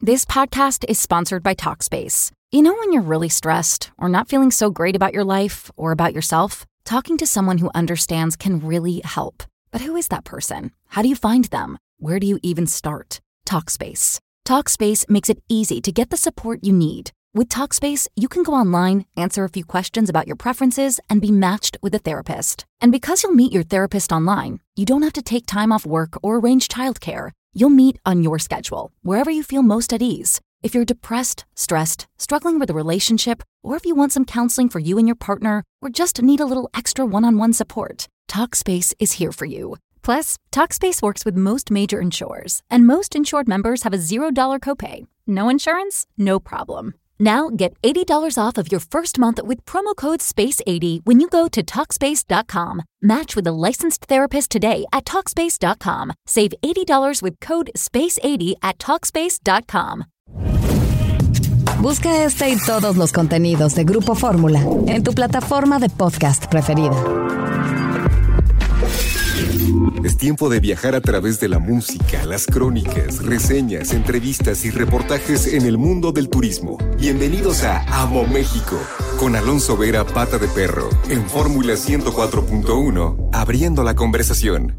This podcast is sponsored by Talkspace. You know when you're really stressed or not feeling so great about your life or about yourself? Talking to someone who understands can really help. But who is that person? How do you find them? Where do you even start? Talkspace. Talkspace makes it easy to get the support you need. With Talkspace, you can go online, answer a few questions about your preferences, and be matched with a therapist. And because you'll meet your therapist online, you don't have to take time off work or arrange childcare. You'll meet on your schedule, wherever you feel most at ease. If you're depressed, stressed, struggling with a relationship, or if you want some counseling for you and your partner, or just need a little extra one-on-one support, Talkspace is here for you. Plus, Talkspace works with most major insurers, and most insured members have a $0 copay. No insurance? No problem. Now get $80 off of your first month with promo code SPACE80 when you go to Talkspace.com. Match with a licensed therapist today at Talkspace.com. Save $80 with code SPACE80 at Talkspace.com. Busca este y todos los contenidos de Grupo Fórmula en tu plataforma de podcast preferida. Es tiempo de viajar a través de la música, las crónicas, reseñas, entrevistas y reportajes en el mundo del turismo. Bienvenidos a Amo México, con Alonso Vera, Pata de Perro, en Fórmula 104.1, abriendo la conversación.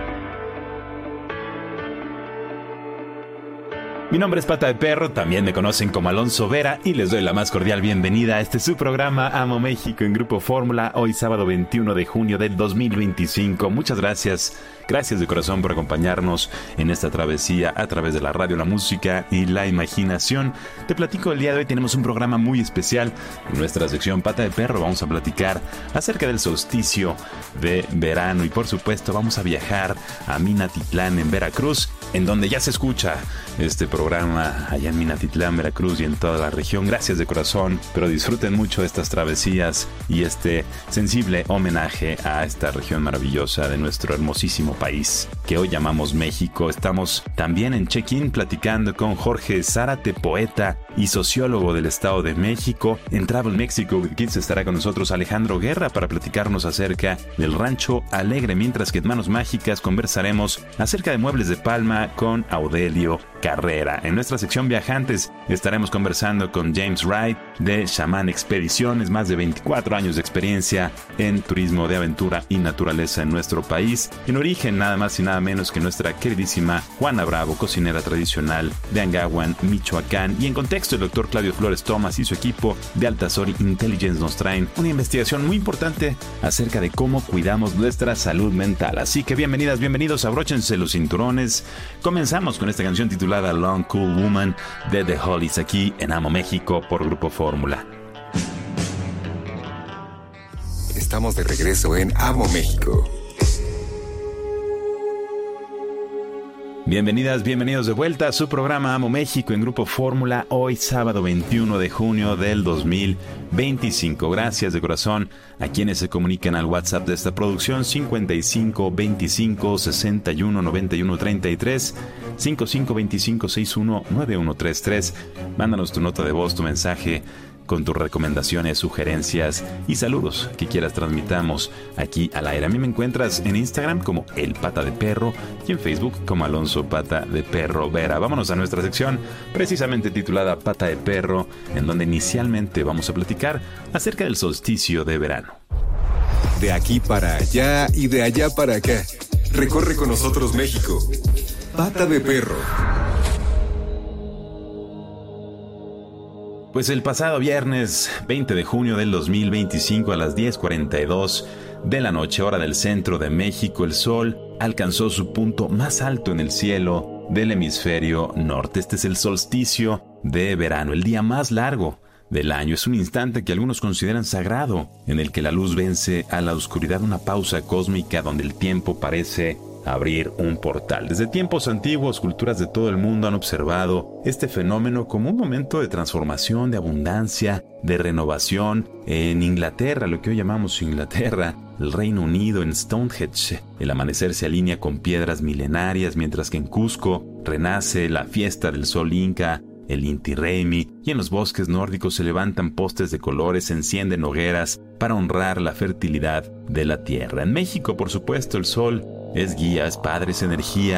Mi nombre es Pata de Perro, también me conocen como Alonso Vera y les doy la más cordial bienvenida a este su programa Amo México en Grupo Fórmula, hoy sábado 21 de junio del 2025. Muchas gracias de corazón por acompañarnos en esta travesía a través de la radio, la música y la imaginación. Te platico, el día de hoy tenemos un programa muy especial. En nuestra sección Pata de Perro vamos a platicar acerca del solsticio de verano y por supuesto vamos a viajar a Minatitlán en Veracruz, en donde ya se escucha este programa allá en Minatitlán, Veracruz y en toda la región. Gracias de corazón, pero disfruten mucho estas travesías y este sensible homenaje a esta región maravillosa de nuestro hermosísimo país que hoy llamamos México. Estamos también en Check-in platicando con Jorge Zárate, poeta y sociólogo del Estado de México. En Travel Mexico Kids estará con nosotros Alejandro Guerra para platicarnos acerca del Rancho Alegre, mientras que en Manos Mágicas conversaremos acerca de muebles de palma con Audelio Carrera. En nuestra sección Viajantes estaremos conversando con James Wright de Shaman Expediciones, más de 24 años de experiencia en turismo de aventura y naturaleza en nuestro país. En origen, nada más y nada menos que nuestra queridísima Juana Bravo, cocinera tradicional de Angahuan, Michoacán. Y en contexto, el doctor Claudio Flores Thomas y su equipo de Altasori Intelligence nos traen una investigación muy importante acerca de cómo cuidamos nuestra salud mental. Así que bienvenidas, bienvenidos, abróchense los cinturones. Comenzamos con esta canción titulada Long Cool Woman de The Hollies aquí en Amo México por Grupo Fórmula. Estamos de regreso en Amo México. Bienvenidas, bienvenidos de vuelta a su programa Amo México en Grupo Fórmula, hoy sábado 21 de junio del 2025. Gracias de corazón a quienes se comunican al WhatsApp de esta producción 55 25 61 91 33, 55 25 61 9133. Mándanos tu nota de voz, tu mensaje con tus recomendaciones, sugerencias y saludos que quieras transmitamos aquí al aire. A mí me encuentras en Instagram como El Pata de Perro y en Facebook como Alonso Pata de Perro Vera. Vámonos a nuestra sección precisamente titulada Pata de Perro, en donde inicialmente vamos a platicar acerca del solsticio de verano. De aquí para allá y de allá para acá. Recorre con nosotros México. Pata de Perro. Pues el pasado viernes 20 de junio del 2025 a las 10:42 de la noche, hora del centro de México, el sol alcanzó su punto más alto en el cielo del hemisferio norte. Este es el solsticio de verano, el día más largo del año. Es un instante que algunos consideran sagrado, en el que la luz vence a la oscuridad, una pausa cósmica donde el tiempo parece abrir un portal. Desde tiempos antiguos, culturas de todo el mundo han observado este fenómeno como un momento de transformación, de abundancia, de renovación. En Inglaterra, lo que hoy llamamos Inglaterra, el Reino Unido, en Stonehenge, el amanecer se alinea con piedras milenarias, mientras que en Cusco renace la fiesta del sol inca, el Inti Raymi, y en los bosques nórdicos se levantan postes de colores, se encienden hogueras para honrar la fertilidad de la tierra. En México, por supuesto, el sol es guía, es padre, es energía,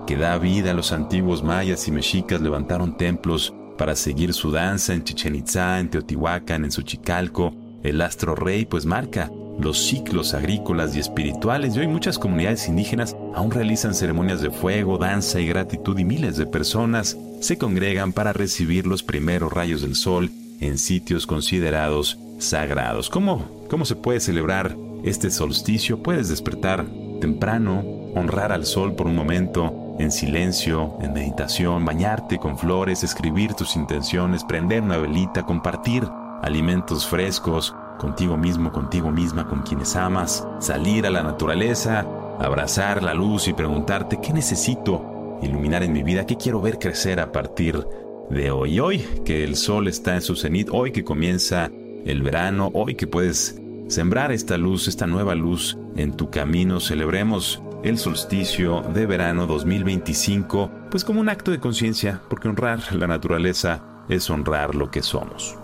que da vida a los antiguos mayas y mexicas levantaron templos para seguir su danza en Chichén Itzá, en Teotihuacán, en Xochicalco. El astro rey pues marca los ciclos agrícolas y espirituales, y hoy muchas comunidades indígenas aún realizan ceremonias de fuego, danza y gratitud, y miles de personas se congregan para recibir los primeros rayos del sol en sitios considerados sagrados. ¿Cómo se puede celebrar este solsticio? Puedes despertar temprano, honrar al sol por un momento, en silencio, en meditación, bañarte con flores, escribir tus intenciones, prender una velita, compartir alimentos frescos contigo mismo, contigo misma, con quienes amas, salir a la naturaleza, abrazar la luz y preguntarte ¿qué necesito iluminar en mi vida? ¿Qué quiero ver crecer a partir de hoy? Hoy que el sol está en su cenit, hoy que comienza el verano, hoy que puedes sembrar esta luz, esta nueva luz en tu camino, celebremos el solsticio de verano 2025, pues como un acto de conciencia, porque honrar la naturaleza es honrar lo que somos.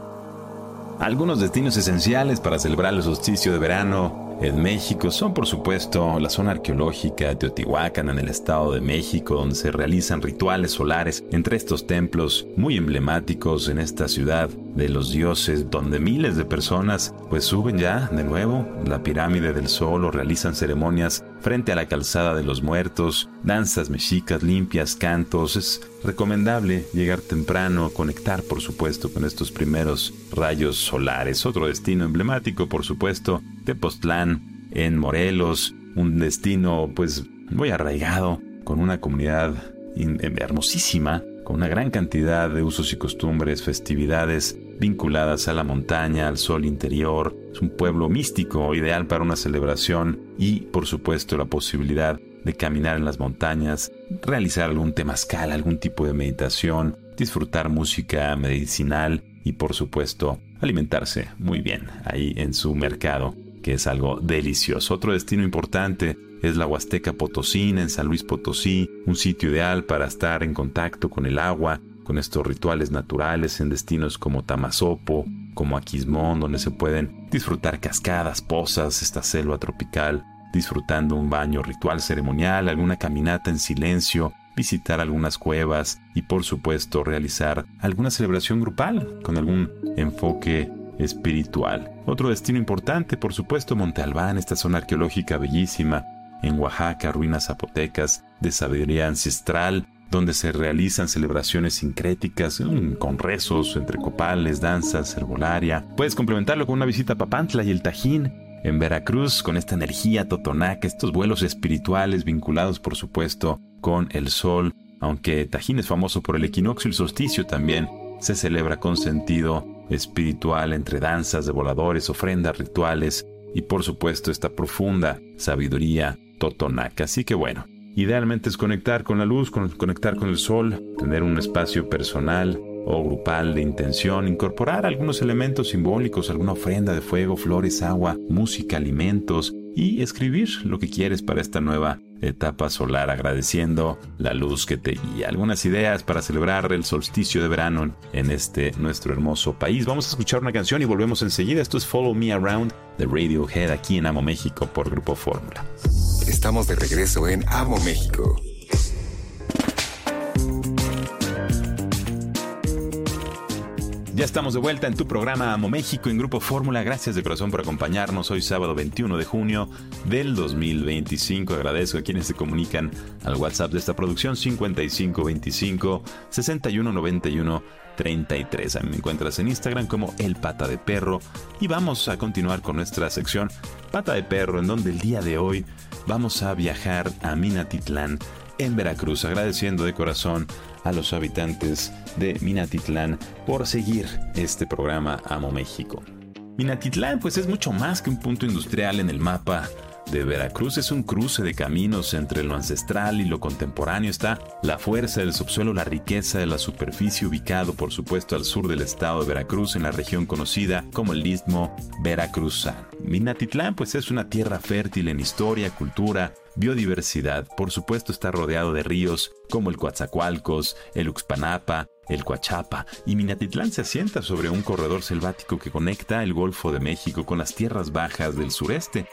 Algunos destinos esenciales para celebrar el solsticio de verano en México son, por supuesto, la zona arqueológica de Teotihuacán en el Estado de México, donde se realizan rituales solares entre estos templos muy emblemáticos en esta ciudad de los dioses, donde miles de personas pues suben ya de nuevo la pirámide del sol o realizan ceremonias frente a la calzada de los muertos, danzas mexicas limpias, cantos. Es recomendable llegar temprano, conectar por supuesto con estos primeros rayos solares. Otro destino emblemático, por supuesto, Tepoztlán en Morelos, un destino pues muy arraigado, con una comunidad hermosísima, con una gran cantidad de usos y costumbres, festividades vinculadas a la montaña, al sol interior. Es un pueblo místico, ideal para una celebración y, por supuesto, la posibilidad de caminar en las montañas, realizar algún temazcal, algún tipo de meditación, disfrutar música medicinal y, por supuesto, alimentarse muy bien ahí en su mercado, que es algo delicioso. Otro destino importante es la Huasteca Potosina en San Luis Potosí, un sitio ideal para estar en contacto con el agua, con estos rituales naturales en destinos como Tamazopo, como Aquismón, donde se pueden disfrutar cascadas, pozas, esta selva tropical, disfrutando un baño ritual ceremonial, alguna caminata en silencio, visitar algunas cuevas y, por supuesto, realizar alguna celebración grupal con algún enfoque espiritual. Otro destino importante, por supuesto, Monte Albán, esta zona arqueológica bellísima en Oaxaca, ruinas zapotecas de sabiduría ancestral, donde se realizan celebraciones sincréticas con rezos entre copales, danzas, herbolaria. Puedes complementarlo con una visita a Papantla y el Tajín en Veracruz, con esta energía totonaca, estos vuelos espirituales vinculados, por supuesto, con el sol. Aunque Tajín es famoso por el equinoccio y el solsticio, también se celebra con sentido espiritual entre danzas de voladores, ofrendas rituales y, por supuesto, esta profunda sabiduría totonaca. Así que bueno, idealmente es conectar con la luz, conectar con el sol, tener un espacio personal o grupal de intención, incorporar algunos elementos simbólicos, alguna ofrenda de fuego, flores, agua, música, alimentos y escribir lo que quieres para esta nueva etapa solar, agradeciendo la luz que te guía. Algunas ideas para celebrar el solsticio de verano en este nuestro hermoso país. Vamos a escuchar una canción y volvemos enseguida. Esto es Follow Me Around de Radiohead aquí en Amo México por Grupo Fórmula. Estamos de regreso en Amo México. Ya estamos de vuelta en tu programa Amo México en Grupo Fórmula. Gracias de corazón por acompañarnos hoy sábado 21 de junio del 2025. Agradezco a quienes se comunican al WhatsApp de esta producción 5525 6191 33. A mí me encuentras en Instagram como El Pata de Perro. Y vamos a continuar con nuestra sección Pata de Perro, en donde el día de hoy vamos a viajar a Minatitlán en Veracruz, agradeciendo de corazón a los habitantes de Minatitlán por seguir este programa Amo México. Minatitlán pues es mucho más que un punto industrial en el mapa de Veracruz. Es un cruce de caminos entre lo ancestral y lo contemporáneo. Está la fuerza del subsuelo, la riqueza de la superficie, ubicado por supuesto al sur del estado de Veracruz, en la región conocida como el Istmo Veracruzano. Minatitlán pues es una tierra fértil en historia, cultura, biodiversidad. Por supuesto está rodeado de ríos como el Coatzacoalcos, el Uxpanapa, el Coachapa, y Minatitlán se asienta sobre un corredor selvático que conecta el Golfo de México con las tierras bajas del sureste.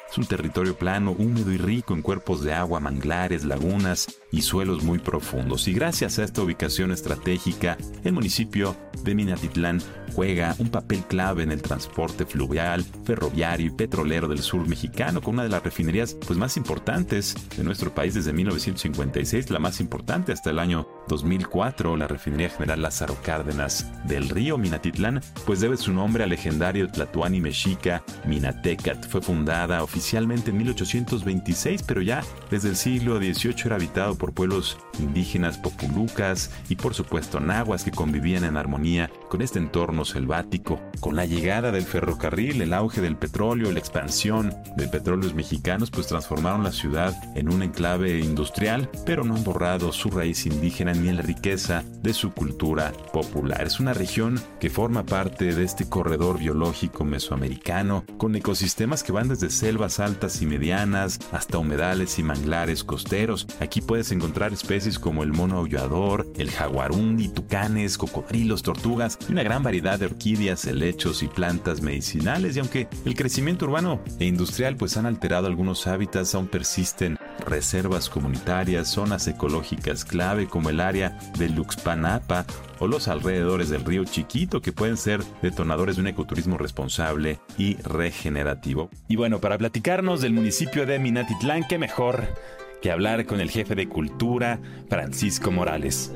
Es un territorio plano, húmedo y rico en cuerpos de agua, manglares, lagunas y suelos muy profundos. Y gracias a esta ubicación estratégica, el municipio de Minatitlán juega un papel clave en el transporte fluvial, ferroviario y petrolero del sur mexicano, con una de las refinerías más importantes de nuestro país desde 1956, la más importante hasta el año 2004, la refinería General Lázaro Cárdenas del Río. Minatitlán debe su nombre al legendario tlatoani mexica Minatecat. Fue fundada oficialmente en 1826, pero ya desde el siglo XVIII era habitado por pueblos indígenas populucas y por supuesto nahuas que convivían en armonía con este entorno selvático. Con la llegada del ferrocarril, el auge del petróleo, la expansión de petróleos mexicanos transformaron la ciudad en un enclave industrial, pero no han borrado su raíz indígena ni la riqueza de su cultura popular. Es una región que forma parte de este corredor biológico mesoamericano, con ecosistemas que van desde selvas altas y medianas hasta humedales y manglares costeros. Aquí puedes encontrar especies como el mono aullador, el jaguarundi, tucanes, cocodrilos, tortugas y una gran variedad de orquídeas, helechos y plantas medicinales. Y aunque el crecimiento urbano e industrial han alterado algunos hábitats, aún persisten reservas comunitarias, zonas ecológicas clave como el área de Luxpanapa o los alrededores del río Chiquito, que pueden ser detonadores de un ecoturismo responsable y regenerativo. Y bueno, para platicarnos del municipio de Minatitlán, qué mejor que hablar con el jefe de cultura, Francisco Morales.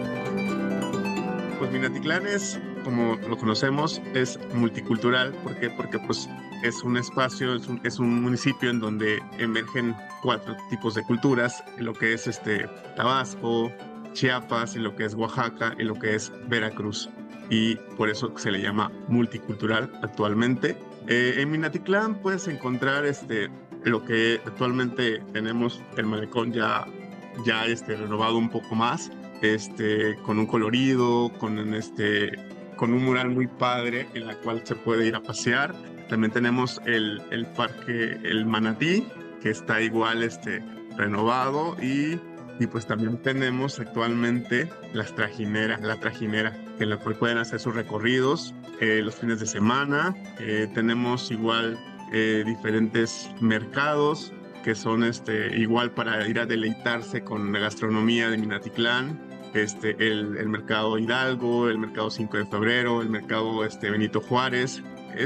Pues Minatitlán es, como lo conocemos, es multicultural. ¿Por qué? Porque es un espacio, es un municipio en donde emergen 4 tipos de culturas, lo que es Tabasco, Chiapas, en lo que es Oaxaca, en lo que es Veracruz. Y por eso se le llama multicultural actualmente. En Minatitlán puedes encontrar lo que actualmente tenemos, el malecón ya renovado un poco más, con un colorido, con un mural muy padre en la cual se puede ir a pasear. También tenemos el parque El Manatí, que está igual renovado, y pues también tenemos actualmente la trajinera, en la cual pueden hacer sus recorridos los fines de semana. Tenemos igual diferentes mercados que son igual para ir a deleitarse con la gastronomía de Minatitlán. El mercado Hidalgo, el mercado 5 de febrero, el mercado Benito Juárez.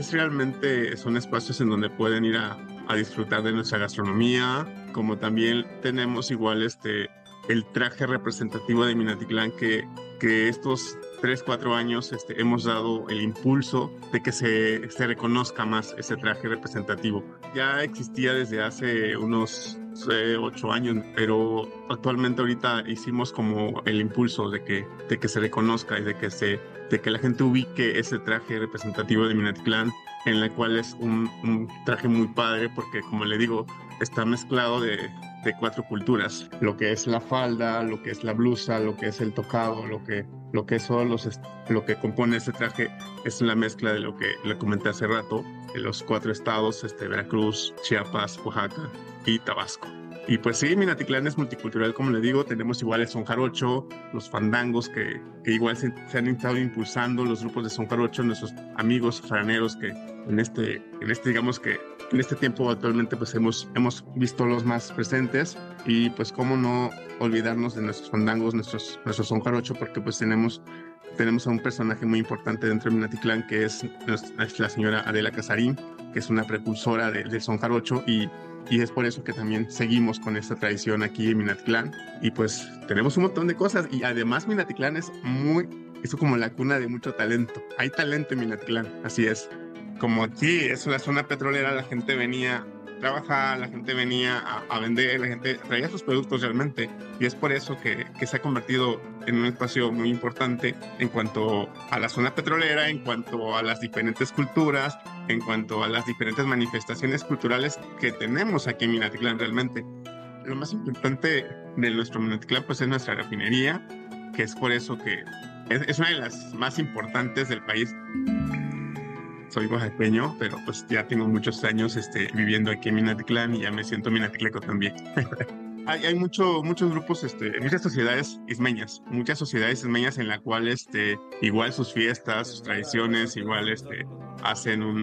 Son espacios en donde pueden ir a disfrutar de nuestra gastronomía, como también tenemos igual el traje representativo de Minatitlán, que estos 3-4 años hemos dado el impulso de que se reconozca más ese traje representativo. Ya existía desde hace unos 8 años, pero actualmente ahorita hicimos como el impulso de que se reconozca y de que la gente ubique ese traje representativo de Minatitlán, en la cual es un traje muy padre, porque como le digo, está mezclado de 4 culturas: lo que es la falda, lo que es la blusa, lo que es el tocado, lo que compone ese traje es la mezcla de lo que le comenté hace rato, de los 4 estados, Veracruz, Chiapas, Oaxaca y Tabasco. Y pues sí, Minatitlán es multicultural, como le digo. Tenemos igual el son jarocho, los fandangos que igual se han estado impulsando, los grupos de son jarocho, nuestros amigos faraneros que digamos que en este tiempo actualmente pues hemos visto los más presentes. Y pues cómo no olvidarnos de nuestros fandangos, nuestros son jarocho, porque pues tenemos a un personaje muy importante dentro de Minatitlán, que es la señora Adela Casarín, que es una precursora del son jarocho, y es por eso que también seguimos con esta tradición aquí en Minatitlán. Y pues tenemos un montón de cosas, y además Minatitlán es como la cuna de mucho talento. Hay talento en Minatitlán, así es. Como aquí es una zona petrolera, la gente venía a trabajar, la gente venía a vender, la gente traía sus productos realmente, y es por eso que se ha convertido en un espacio muy importante en cuanto a la zona petrolera, en cuanto a las diferentes culturas, en cuanto a las diferentes manifestaciones culturales que tenemos aquí en Minatitlán realmente. Lo más importante de nuestro Minatitlán pues es nuestra refinería, que es por eso que es una de las más importantes del país. Soy oaxaqueño, pero pues ya tengo muchos años viviendo aquí en Minatitlán, y ya me siento minatitleco también. Hay muchos grupos, muchas sociedades ismeñas en la cual igual sus fiestas, sus tradiciones, igual hacen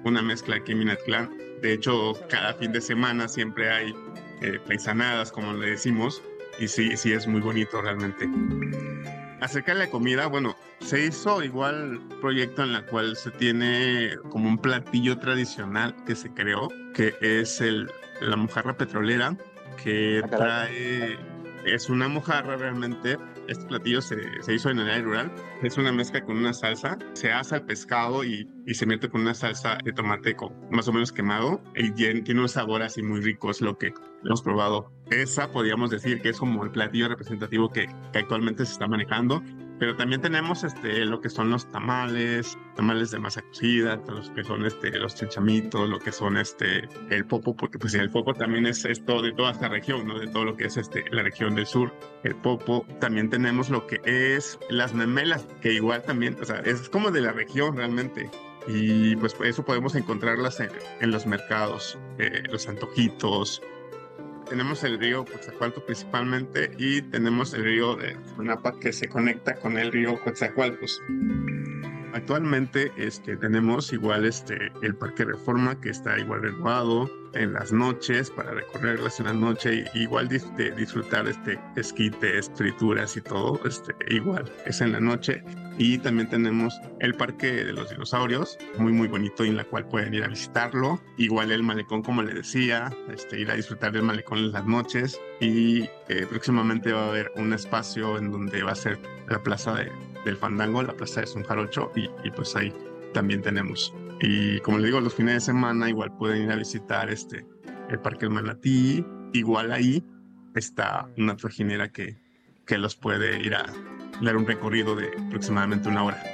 una mezcla aquí en Minatitlán. De hecho, cada fin de semana siempre hay paisanadas, como le decimos, y sí es muy bonito realmente. Acerca de la comida, bueno, se hizo igual proyecto en la cual se tiene como un platillo tradicional que se creó, que es la mojarra petrolera, que trae, es una mojarra realmente. Este platillo se hizo en el área rural. Es una mezcla con una salsa. Se asa el pescado y se mete con una salsa de tomate más o menos quemado. Y tiene un sabor así muy rico, es lo que hemos probado. Esa podríamos decir que es como el platillo representativo que actualmente se está manejando. Pero también tenemos lo que son los tamales de masa cocida, los que son los chinchamitos, lo que son el popo, porque pues el popo también es todo de toda esta región, ¿no? De todo lo que es la región del sur, el popo. También tenemos lo que es las memelas, que igual también, o sea, es como de la región realmente. Y pues eso podemos encontrarlas en los mercados, los antojitos. Tenemos el río Coatzacoalcos principalmente y tenemos el río de Tonapa que se conecta con el río Coatzacoalcos. Actualmente tenemos igual el Parque Reforma, que está igual renovado en las noches para recorrerlas en la noche y igual disfrutar esquites, frituras y todo, igual es en la noche. Y también tenemos el Parque de los Dinosaurios, muy muy bonito, y en la cual pueden ir a visitarlo. Igual el malecón, como le decía, ir a disfrutar del malecón en las noches. Y próximamente va a haber un espacio en donde va a ser la plaza del Fandango, la plaza de Son Jarocho, y pues ahí también tenemos. Y como les digo, los fines de semana igual pueden ir a visitar el Parque del Manatí. Igual ahí está una trajinera que los puede ir a dar un recorrido de aproximadamente 1 hora.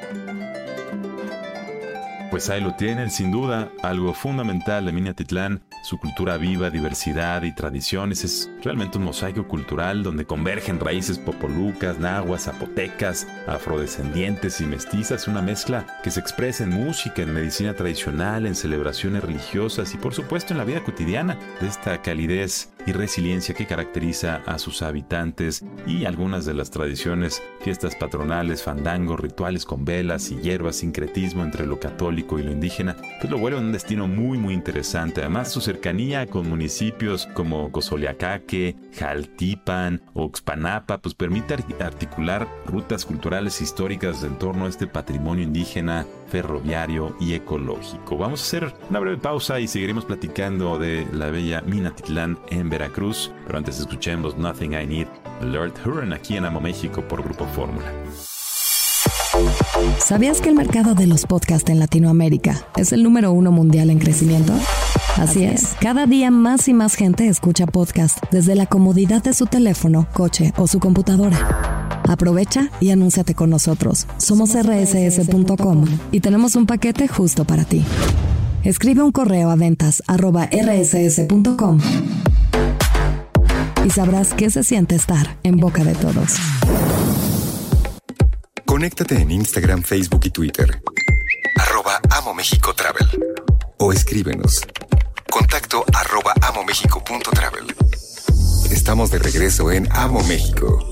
Pues ahí lo tienen, sin duda, algo fundamental de Minatitlán, su cultura viva, diversidad y tradiciones. Es realmente un mosaico cultural donde convergen raíces popolucas, nahuas, zapotecas, afrodescendientes y mestizas, una mezcla que se expresa en música, en medicina tradicional, en celebraciones religiosas y por supuesto en la vida cotidiana, de esta calidez y resiliencia que caracteriza a sus habitantes, y algunas de las tradiciones, fiestas patronales, fandangos, rituales con velas y hierbas, sincretismo entre lo católico y lo indígena, pues lo vuelve un destino muy muy interesante. Además, su cercanía con municipios como Cozoleacaque, Jaltipan o Oxpanapa pues permite articular rutas culturales e históricas en torno a este patrimonio indígena, ferroviario y ecológico. Vamos a hacer una breve pausa y seguiremos platicando de la bella Minatitlán en Veracruz, pero antes escuchemos Nothing I Need, Lord Huron, aquí en Amo México por Grupo Fórmula. ¿Sabías que el mercado de los podcasts en Latinoamérica es el número 1 mundial en crecimiento? Así es, cada día más y más gente escucha podcast desde la comodidad de su teléfono, coche o su computadora. Aprovecha y anúnciate con nosotros. Somos rss.com y tenemos un paquete justo para ti. Escribe un correo a ventas@rss.com y sabrás qué se siente estar en boca de todos. Conéctate en Instagram, Facebook y Twitter. @AmoMéxicoTravel. O escríbenos. Contacto @amomexico.travel. Estamos de regreso en Amo México.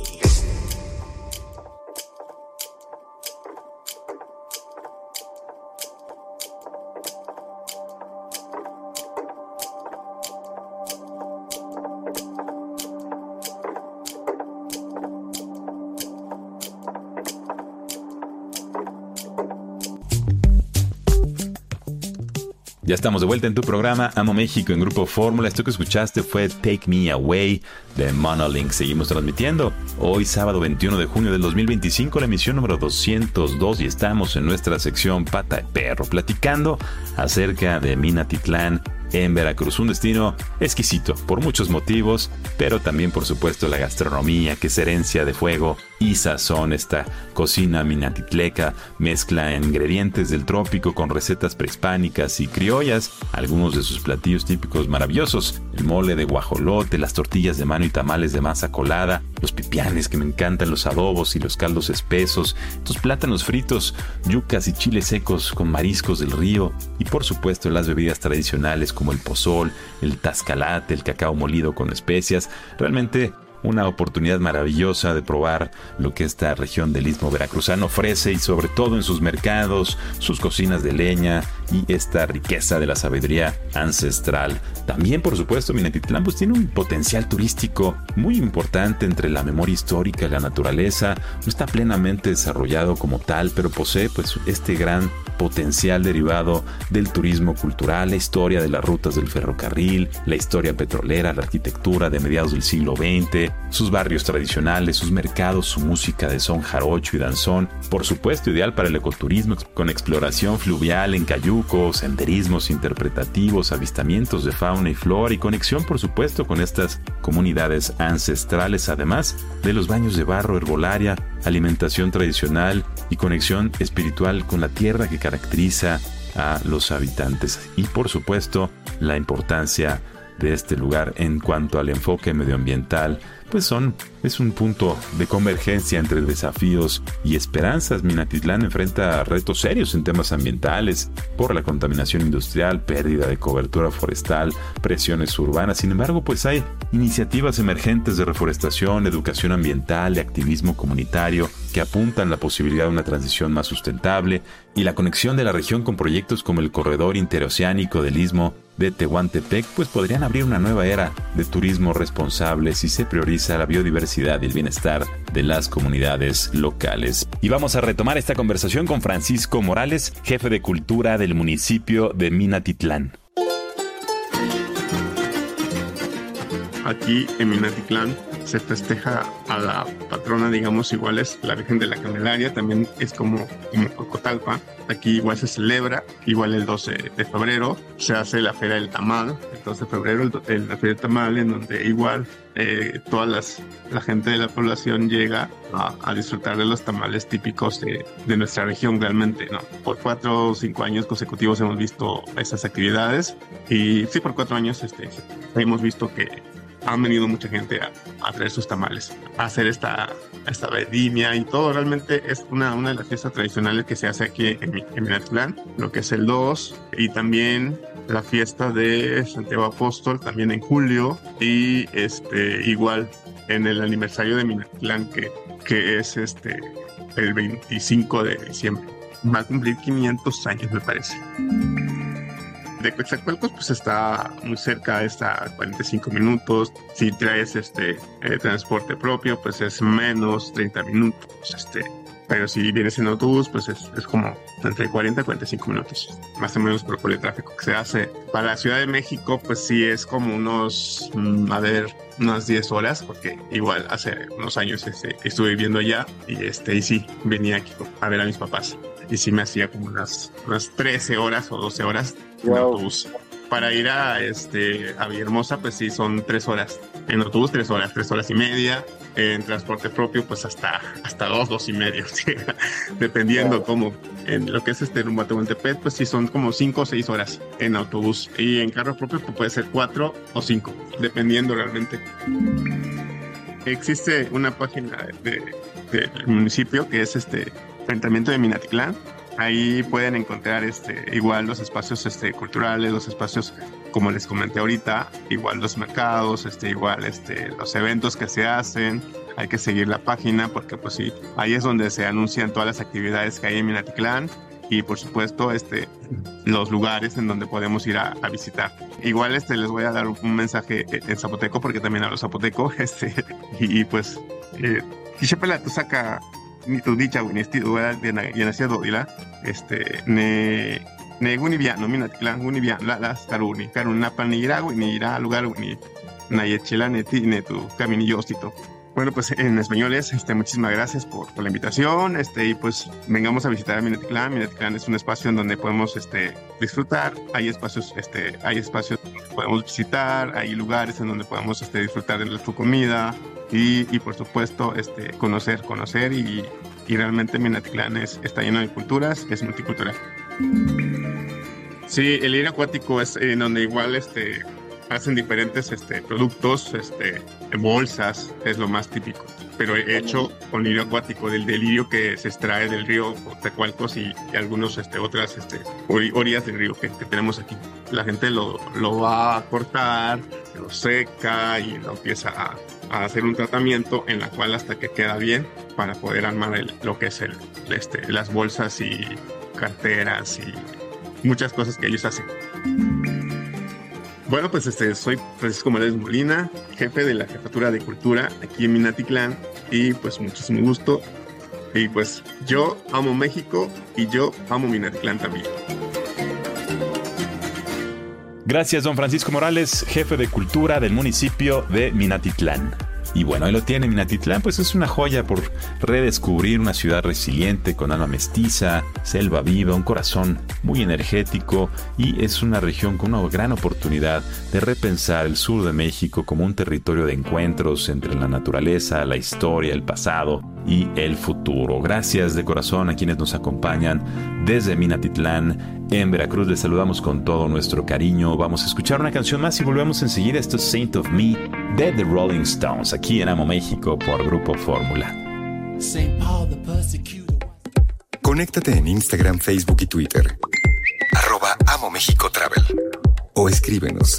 Ya estamos de vuelta en tu programa Amo México en Grupo Fórmula. Esto que escuchaste fue Take Me Away de Monolink. Seguimos transmitiendo hoy sábado 21 de junio del 2025, la emisión número 202, y estamos en nuestra sección Pata de Perro platicando acerca de Minatitlán en Veracruz, un destino exquisito por muchos motivos, pero también por supuesto la gastronomía, que es herencia de fuego y sazón. Esta cocina minatitleca mezcla ingredientes del trópico con recetas prehispánicas y criollas, algunos de sus platillos típicos maravillosos: el mole de guajolote, las tortillas de mano y tamales de masa colada, los pipianes que me encantan, los adobos y los caldos espesos, estos plátanos fritos, yucas y chiles secos con mariscos del río, y por supuesto las bebidas tradicionales como el pozol, el tascalate, el cacao molido con especias. Realmente una oportunidad maravillosa de probar lo que esta región del Istmo Veracruzano ofrece, y sobre todo en sus mercados, sus cocinas de leña y esta riqueza de la sabiduría ancestral. También, por supuesto, Minatitlán pues tiene un potencial turístico muy importante entre la memoria histórica y la naturaleza. No está plenamente desarrollado como tal, pero posee pues este gran potencial derivado del turismo cultural, la historia de las rutas del ferrocarril, la historia petrolera, la arquitectura de mediados del siglo XX, sus barrios tradicionales, sus mercados, su música de son jarocho y danzón. Por supuesto, ideal para el ecoturismo, con exploración fluvial en cayucos, senderismos interpretativos, avistamientos de fauna y flora y conexión, por supuesto, con estas comunidades ancestrales, además de los baños de barro, herbolaria, alimentación tradicional y conexión espiritual con la tierra que caracteriza a los habitantes. Y por supuesto, la importancia de este lugar en cuanto al enfoque medioambiental, pues es un punto de convergencia entre desafíos y esperanzas. Minatitlán enfrenta retos serios en temas ambientales por la contaminación industrial, pérdida de cobertura forestal, presiones urbanas. Sin embargo, pues hay iniciativas emergentes de reforestación, educación ambiental y activismo comunitario que apuntan a la posibilidad de una transición más sustentable y la conexión de la región con proyectos como el corredor interoceánico del Istmo de Tehuantepec, pues podrían abrir una nueva era de turismo responsable si se prioriza la biodiversidad y el bienestar de las comunidades locales. Y vamos a retomar esta conversación con Francisco Morales, jefe de cultura del municipio de Minatitlán. Aquí en Minatitlán se festeja a la patrona, digamos, igual es la Virgen de la Candelaria, también es como Cocotalpa. Aquí igual se celebra, igual el 12 de febrero se hace la Feria del Tamal, el 12 de febrero la Feria del Tamal, en donde igual toda la gente de la población llega a disfrutar de los tamales típicos de nuestra región realmente, ¿no? Por 4 o 5 años consecutivos hemos visto esas actividades y sí, por 4 años hemos visto que han venido mucha gente a traer sus tamales, a hacer esta vendimia y todo. Realmente es una de las fiestas tradicionales que se hace aquí en Minatitlán, lo que es el 2, y también la fiesta de Santiago Apóstol también en julio, y igual en el aniversario de Minatitlán que es el 25 de diciembre. Va a cumplir 500 años, me parece. De Coatzacoalcos, pues está muy cerca, está a 45 minutos. Si traes transporte propio, pues es menos 30 minutos. Pero si vienes en autobús, pues es como entre 40 y 45 minutos, más o menos por el tráfico que se hace. Para la Ciudad de México, pues sí es como unas 10 horas, porque igual hace unos años estuve viviendo allá y sí, venía aquí a ver a mis papás. Y sí me hacía como unas 13 horas o 12 horas en autobús. Para ir a Villahermosa, pues sí, son 3 horas. En autobús, 3 horas y media. En transporte propio, pues hasta 2 y medio. ¿Sí? Dependiendo cómo. En lo que es rumbo a Tehuantepec, pues sí, son como 5 o 6 horas en autobús. Y en carro propio, pues puede ser 4 o 5, dependiendo realmente. Existe una página del municipio que es Ayuntamiento de Minatitlán. Ahí pueden encontrar igual los espacios culturales, los espacios como les comenté ahorita, igual los mercados, igual los eventos que se hacen. Hay que seguir la página porque pues sí, ahí es donde se anuncian todas las actividades que hay en Minatitlán y por supuesto los lugares en donde podemos ir a visitar. Igual les voy a dar un mensaje en zapoteco porque también hablo zapoteco y pues Quixepela tu saca ni tu dicha ni estilo de nacido dila ne gunibia no Minatitlán gunibia las caruni napa ni ira ni irá lugar ni nayechela ne tu caminillostito. Bueno, pues en español es muchísimas gracias por la invitación y pues vengamos a visitar a Minatitlán. Minatitlán es un espacio en donde podemos disfrutar, hay espacios donde podemos visitar, hay lugares en donde podemos disfrutar de su comida y por supuesto conocer y realmente Minatitlán está lleno de culturas, es multicultural. Sí, el hilo acuático es donde igual hacen diferentes productos, bolsas, es lo más típico, pero hecho con lirio acuático, del lirio que se extrae del río Coatzacoalcos y algunos otras orillas del río que tenemos aquí. La gente lo va a cortar, lo seca y lo empieza a hacer un tratamiento en la cual hasta que queda bien para poder armar lo que es las bolsas y carteras muchas cosas que ellos hacen. Bueno, pues soy Francisco Morales Molina, jefe de la Jefatura de Cultura aquí en Minatitlán, y pues muchísimo gusto. Y pues yo amo México y yo amo Minatitlán también. Gracias, don Francisco Morales, jefe de Cultura del municipio de Minatitlán. Y bueno, ahí lo tiene. Minatitlán, pues es una joya por redescubrir, una ciudad resiliente con alma mestiza, selva viva, un corazón muy energético, y es una región con una gran oportunidad de repensar el sur de México como un territorio de encuentros entre la naturaleza, la historia, el pasado y el futuro. Gracias de corazón a quienes nos acompañan desde Minatitlán, en Veracruz. Les saludamos con todo nuestro cariño. Vamos a escuchar una canción más y volvemos enseguida. Esto es Saint of Me de The Rolling Stones, aquí en Amo México por Grupo Fórmula. Conéctate en Instagram, Facebook y Twitter. @AmoMéxicoTravel. O escríbenos.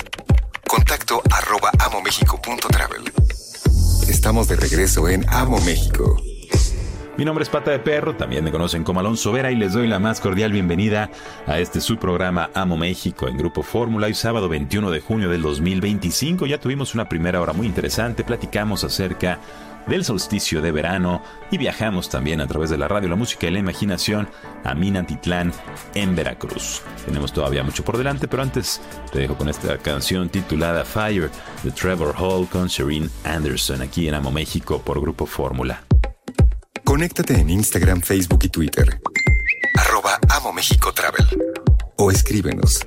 contacto@amomexico.travel. Estamos de regreso en Amo México. Mi nombre es Pata de Perro, también me conocen como Alonso Vera, y les doy la más cordial bienvenida a este subprograma Amo México en Grupo Fórmula. Hoy sábado 21 de junio del 2025 ya tuvimos una primera hora muy interesante, platicamos acerca del solsticio de verano y viajamos también a través de la radio, la música y la imaginación a Minatitlán en Veracruz. Tenemos todavía mucho por delante, pero antes te dejo con esta canción titulada Fire de Trevor Hall con Shereen Anderson aquí en Amo México por Grupo Fórmula. Conéctate en Instagram, Facebook y Twitter. @AmoMéxicoTravel. O escríbenos.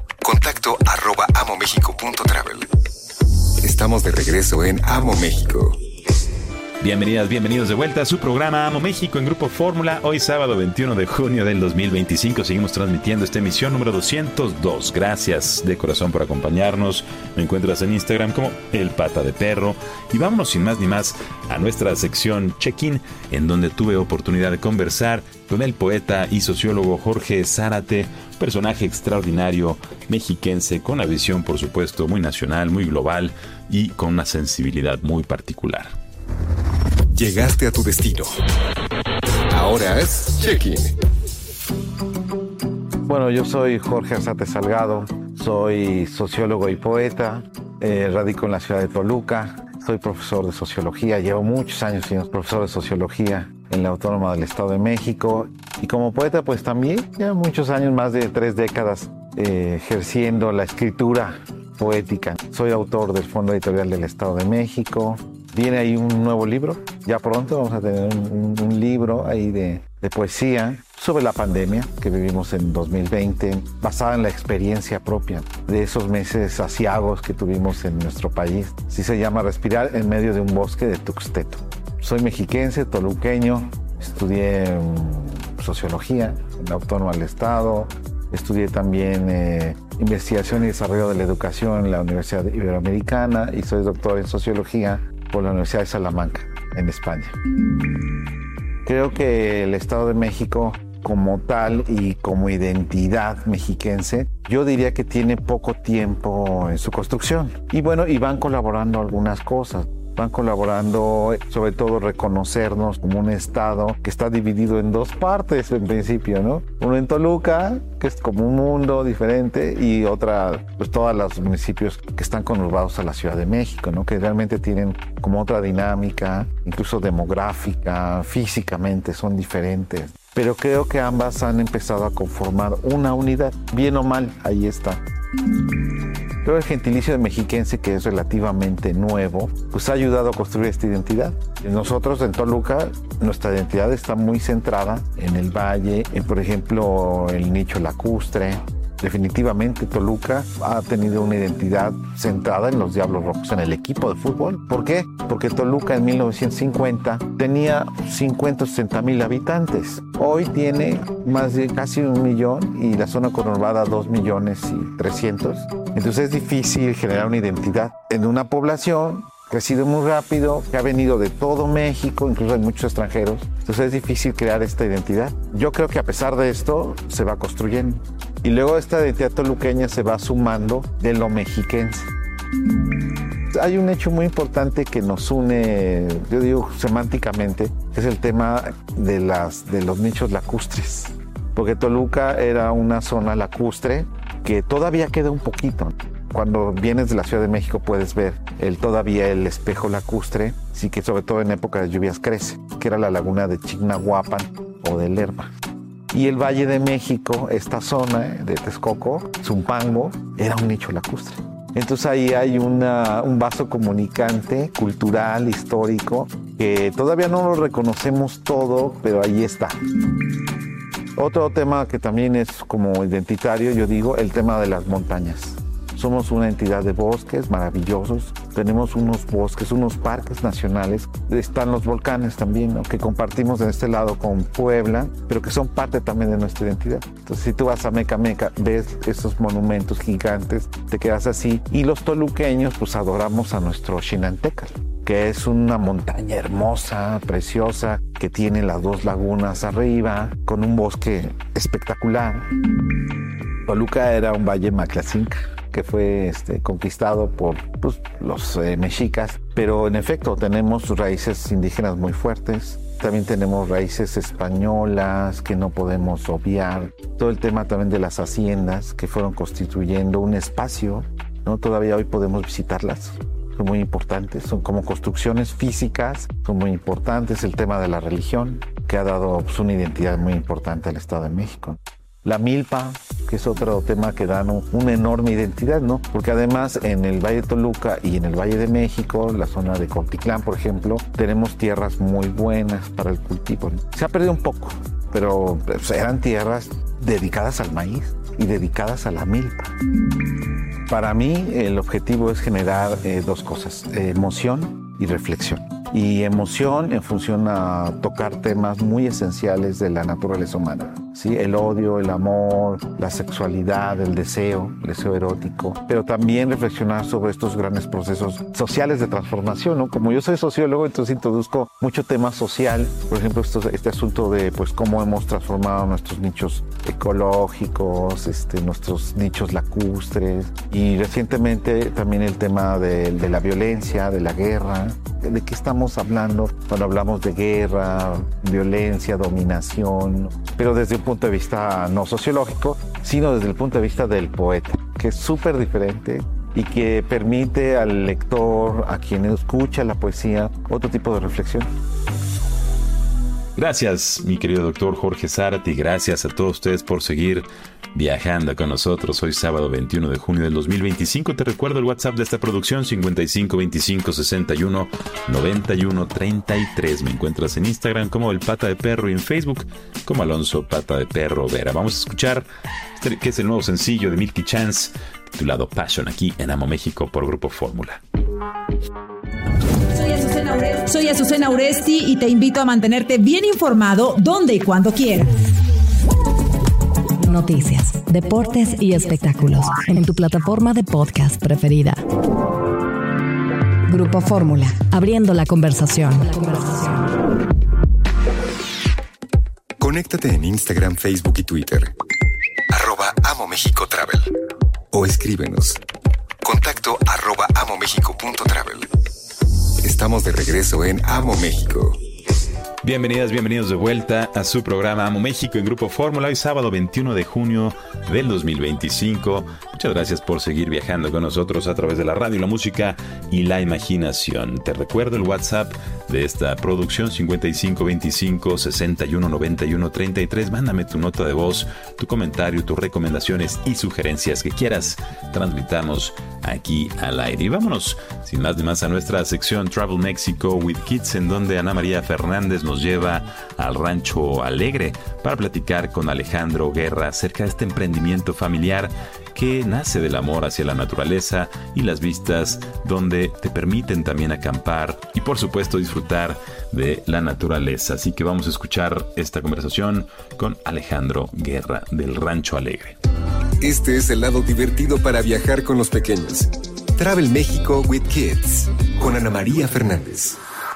contacto@amomexico.travel. Estamos de regreso en Amo México. Bienvenidas, bienvenidos de vuelta a su programa Amo México en Grupo Fórmula. Hoy sábado 21 de junio del 2025 seguimos transmitiendo esta emisión número 202. Gracias de corazón por acompañarnos. Me encuentras en Instagram como El Pata de Perro. Y vámonos sin más ni más a nuestra sección Check-in, en donde tuve oportunidad de conversar con el poeta y sociólogo Jorge Zárate, personaje extraordinario mexiquense con una visión, por supuesto, muy nacional, muy global y con una sensibilidad muy particular. Llegaste a tu destino. Ahora es Check-in. Bueno, yo soy Jorge Zárate Salgado, soy sociólogo y poeta, radico en la ciudad de Toluca, soy profesor de sociología, llevo muchos años siendo profesor de sociología en la Autónoma del Estado de México, y como poeta pues también llevo muchos años, más de 3 décadas, ejerciendo la escritura poética. Soy autor del Fondo Editorial del Estado de México. Viene ahí un nuevo libro, ya pronto vamos a tener un libro ahí de poesía sobre la pandemia que vivimos en 2020, basada en la experiencia propia de esos meses aciagos que tuvimos en nuestro país. Así se llama Respirar en medio de un bosque de Tuxteto. Soy mexiquense, toluqueño, estudié sociología en la Autónoma del Estado, estudié también investigación y desarrollo de la educación en la Universidad Iberoamericana y soy doctor en sociología por la Universidad de Salamanca, en España. Creo que el Estado de México como tal y como identidad mexiquense, yo diría que tiene poco tiempo en su construcción. Y bueno, y van colaborando algunas cosas. Van colaborando, sobre todo, reconocernos como un estado que está dividido en 2 partes en principio, ¿no? Uno en Toluca, que es como un mundo diferente, y otra, pues todos los municipios que están conurbados a la Ciudad de México, ¿no? Que realmente tienen como otra dinámica, incluso demográfica, físicamente son diferentes. Pero creo que ambas han empezado a conformar una unidad, bien o mal, ahí está. Creo que el gentilicio de mexiquense, que es relativamente nuevo, pues ha ayudado a construir esta identidad. Nosotros en Toluca, nuestra identidad está muy centrada en el valle, en, por ejemplo, el nicho lacustre. Definitivamente Toluca ha tenido una identidad centrada en los Diablos Rojos, en el equipo de fútbol. ¿Por qué? Porque Toluca en 1950 tenía 50 o 60 mil habitantes. Hoy tiene más de casi 1 millón y la zona conurbada 2.300.000. Entonces es difícil generar una identidad en una población crecido muy rápido, que ha venido de todo México, incluso hay muchos extranjeros. Entonces es difícil crear esta identidad. Yo creo que a pesar de esto se va construyendo. Y luego esta identidad toluqueña se va sumando de lo mexiquense. Hay un hecho muy importante que nos une, yo digo semánticamente, que es el tema de los nichos lacustres. porque Toluca era una zona lacustre que todavía queda un poquito. Cuando vienes de la Ciudad de México puedes ver todavía el espejo lacustre, sí, que sobre todo en época de lluvias crece, que era la laguna de Chignahuapan o de Lerma. Y el Valle de México, esta zona de Texcoco, Zumpango, era un nicho lacustre. Entonces ahí hay un vaso comunicante, cultural, histórico, que todavía no lo reconocemos todo, pero ahí está. Otro tema que también es como identitario, yo digo, el tema de las montañas. Somos una entidad de bosques maravillosos, tenemos unos bosques, unos parques nacionales, están los volcanes también, ¿no? Que compartimos en este lado con Puebla, pero que son parte también de nuestra identidad. Entonces, si tú vas a Meca Meca, ves esos monumentos gigantes, te quedas así. Y los toluqueños, pues adoramos a nuestro Xinantecal, que es una montaña hermosa, preciosa, que tiene las 2 lagunas arriba, con un bosque espectacular. Toluca era un valle maclacinca, que fue conquistado por los mexicas, pero en efecto tenemos raíces indígenas muy fuertes, también tenemos raíces españolas que no podemos obviar, todo el tema también de las haciendas que fueron constituyendo un espacio, ¿no? Todavía hoy podemos visitarlas, son muy importantes, son como construcciones físicas, son muy importantes, el tema de la religión, que ha dado una identidad muy importante al Estado de México. La milpa, que es otro tema que da una enorme identidad, ¿no? Porque además en el Valle de Toluca y en el Valle de México, la zona de Cuautitlán, por ejemplo, tenemos tierras muy buenas para el cultivo. Se ha perdido un poco, pero eran tierras dedicadas al maíz y dedicadas a la milpa. Para mí el objetivo es generar 2 cosas, emoción y reflexión. Y emoción en función a tocar temas muy esenciales de la naturaleza humana, ¿sí? El odio, el amor, la sexualidad, el deseo erótico, pero también reflexionar sobre estos grandes procesos sociales de transformación, ¿no? Como yo soy sociólogo, entonces introduzco mucho tema social, por ejemplo, este asunto de cómo hemos transformado nuestros nichos ecológicos, nuestros nichos lacustres, y recientemente también el tema de la violencia, de la guerra. ¿De qué estamos hablando cuando hablamos de guerra, violencia, dominación? Pero desde un punto de vista no sociológico, sino desde el punto de vista del poeta, que es súper diferente y que permite al lector, a quien escucha la poesía, otro tipo de reflexión. Gracias, mi querido doctor Jorge Zárate, y gracias a todos ustedes por seguir viajando con nosotros. Hoy sábado 21 de junio del 2025. Te recuerdo el WhatsApp de esta producción, 55 25 61 91 33. Me encuentras en Instagram como El Pata de Perro y en Facebook como Alonso Pata de Perro Vera. Vamos a escuchar que es el nuevo sencillo de Milky Chance, titulado Passion, aquí en Amo México por Grupo Fórmula. Soy Azucena Uresti y te invito a mantenerte bien informado donde y cuando quieras. Noticias, deportes y espectáculos en tu plataforma de podcast preferida. Grupo Fórmula, abriendo la conversación. Conéctate en Instagram, Facebook y Twitter. @AmoMéxicoTravel. O escríbenos. Contacto @amomexico.travel. Estamos de regreso en Amo México. Bienvenidas, bienvenidos de vuelta a su programa Amo México en Grupo Fórmula, hoy sábado 21 de junio del 2025. Muchas gracias por seguir viajando con nosotros a través de la radio, la música y la imaginación. Te recuerdo el WhatsApp de esta producción, 55 25 61 91 33. Mándame tu nota de voz, tu comentario, tus recomendaciones y sugerencias que quieras transmitamos aquí al aire. Y vámonos, sin más ni más, a nuestra sección Travel Mexico with Kids, en donde Ana María Fernández nos lleva al Rancho Alegre para platicar con Alejandro Guerra acerca de este emprendimiento familiar que nace del amor hacia la naturaleza y las vistas donde te permiten también acampar y por supuesto disfrutar de la naturaleza. Así que vamos a escuchar esta conversación con Alejandro Guerra del Rancho Alegre. Este es el lado divertido para viajar con los pequeños. Travel México with Kids con Ana María Fernández.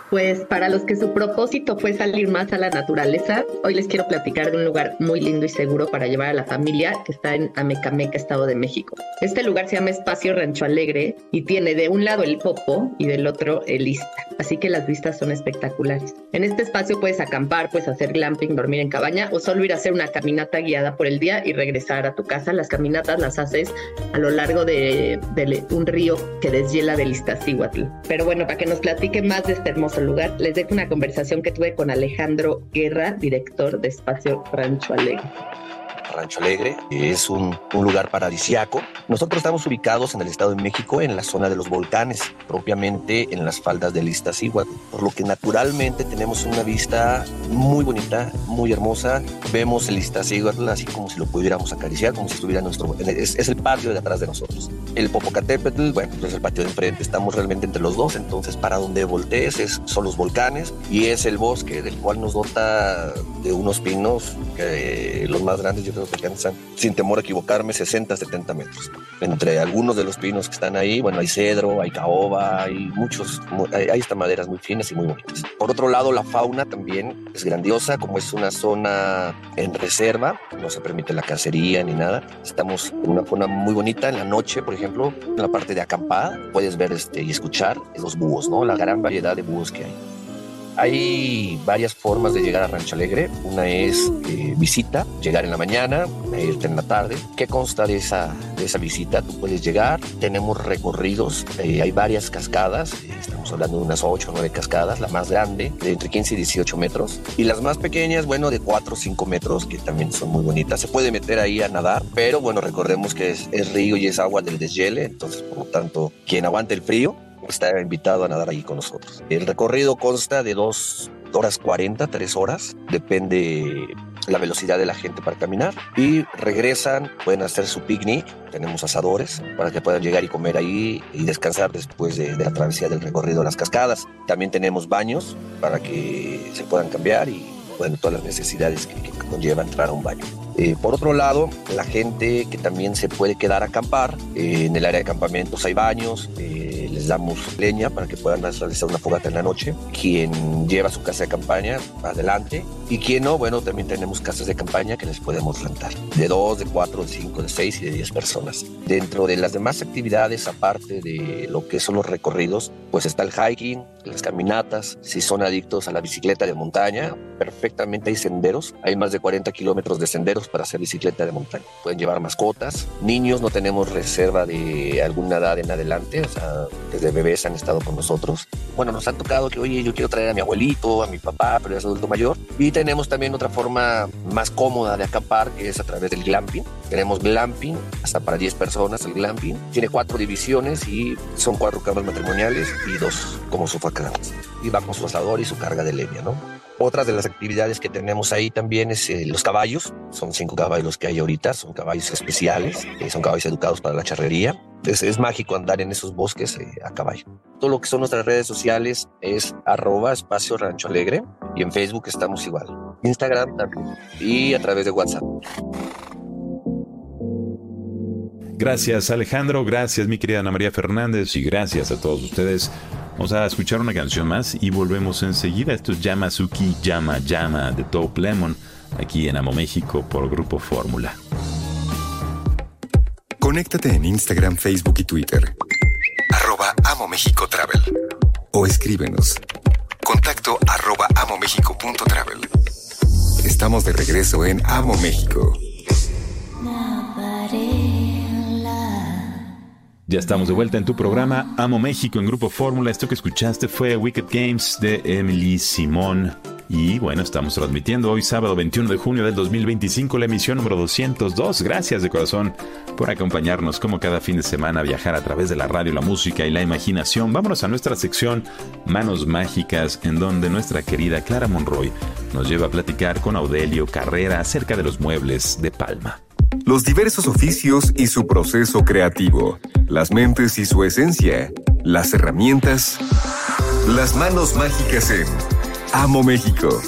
Pues para los que su propósito fue salir más a la naturaleza, hoy les quiero platicar de un lugar muy lindo y seguro para llevar a la familia que está en Amecameca, Estado de México. Este lugar se llama Espacio Rancho Alegre y tiene de un lado el Popo y del otro el Ista, así que las vistas son espectaculares. En este espacio puedes acampar, puedes hacer glamping, dormir en cabaña o solo ir a hacer una caminata guiada por el día y regresar a tu casa. Las caminatas las haces a lo largo de un río que deshiela del Iztaccíhuatl. Pero bueno, para que nos platique más de este hermoso lugar, les dejo una conversación que tuve con Alejandro Guerra, director de Espacio Rancho Alegre. Rancho Alegre es un lugar paradisíaco. Nosotros estamos ubicados en el Estado de México, en la zona de los volcanes, propiamente en las faldas del Iztaccíhuatl, por lo que naturalmente tenemos una vista muy bonita, muy hermosa. Vemos el Iztaccíhuatl así como si lo pudiéramos acariciar, como si estuviera es el patio de atrás de nosotros. El Popocatépetl, bueno, es el patio de enfrente. Estamos realmente entre los dos, entonces para donde voltees son los volcanes y es el bosque, del cual nos dota de unos pinos que los más grandes yo creo que alcanzan, sin temor a equivocarme, 60, 70 metros. Entre algunos de los pinos que están ahí, bueno, hay cedro, hay caoba, hay muchos, hay hasta maderas muy finas y muy bonitas. Por otro lado, la fauna también es grandiosa, como es una zona en reserva, no se permite la cacería ni nada. Estamos en una zona muy bonita. En la noche, por ejemplo, en la parte de acampada, puedes ver y escuchar los búhos, ¿no? La gran variedad de búhos que hay. Hay varias formas de llegar a Rancho Alegre. Una es visita, llegar en la mañana, irte en la tarde. ¿Qué consta de esa visita? Tú puedes llegar, tenemos recorridos, hay varias cascadas, estamos hablando de unas 8 o 9 cascadas, la más grande de entre 15 y 18 metros, y las más pequeñas, bueno, de 4 o 5 metros, que también son muy bonitas. Se puede meter ahí a nadar, pero bueno, recordemos que es río y es agua del deshiele, entonces por lo tanto, quien aguante el frío está invitado a nadar ahí con nosotros. El recorrido consta de 2 horas 40, 3 horas, depende la velocidad de la gente para caminar, y regresan, pueden hacer su picnic, tenemos asadores para que puedan llegar y comer ahí y descansar después de la travesía del recorrido de las cascadas. También tenemos baños para que se puedan cambiar y bueno, todas las necesidades que conlleva entrar a un baño. Por otro lado, la gente que también se puede quedar a acampar, en el área de campamentos hay baños, les damos leña para que puedan realizar una fogata en la noche. Quien lleva su casa de campaña, adelante. Y quien no, bueno, también tenemos casas de campaña que les podemos rentar. De 2, de 4, de 5, de 6 y de 10 personas. Dentro de las demás actividades, aparte de lo que son los recorridos, pues está el hiking, las caminatas. Si son adictos a la bicicleta de montaña, perfectamente hay senderos. Hay más de 40 kilómetros de senderos para hacer bicicleta de montaña. Pueden llevar mascotas. Niños, no tenemos reserva de alguna edad en adelante, o sea, desde bebés han estado con nosotros. Bueno, nos ha tocado que, oye, yo quiero traer a mi abuelito, a mi papá, pero es adulto mayor. Y tenemos también otra forma más cómoda de acampar, que es a través del glamping. Tenemos glamping, hasta para 10 personas el glamping. Tiene 4 divisiones y son 4 camas matrimoniales y 2 como sofacamas. Y va con su asador y su carga de leña, ¿no? Otras de las actividades que tenemos ahí también es los caballos. Son 5 caballos que hay ahorita, son caballos especiales, son caballos educados para la charrería. Es mágico andar en esos bosques a caballo. Todo lo que son nuestras redes sociales es @Espacio Rancho Alegre, y en Facebook estamos igual. Instagram también, y a través de WhatsApp. Gracias, Alejandro, gracias mi querida Ana María Fernández, y gracias a todos ustedes. Vamos a escuchar una canción más y volvemos enseguida. Esto es Yamazuki Llama Llama de Top Lemon, aquí en Amo México por Grupo Fórmula. Conéctate en Instagram, Facebook y Twitter. @AmoMéxicoTravel. O escríbenos. Contacto @amomexico.travel. Estamos de regreso en Amo México. Ya estamos de vuelta en tu programa Amo México en Grupo Fórmula. Esto que escuchaste fue Wicked Games de Emily Simón. Y bueno, estamos transmitiendo hoy sábado 21 de junio del 2025 la emisión número 202. Gracias de corazón por acompañarnos como cada fin de semana a viajar a través de la radio, la música y la imaginación. Vámonos a nuestra sección Manos Mágicas, en donde nuestra querida Clara Monroy nos lleva a platicar con Audelio Carrera acerca de los muebles de Palma. Los diversos oficios y su proceso creativo, las mentes y su esencia, las herramientas, las manos mágicas en Amo México.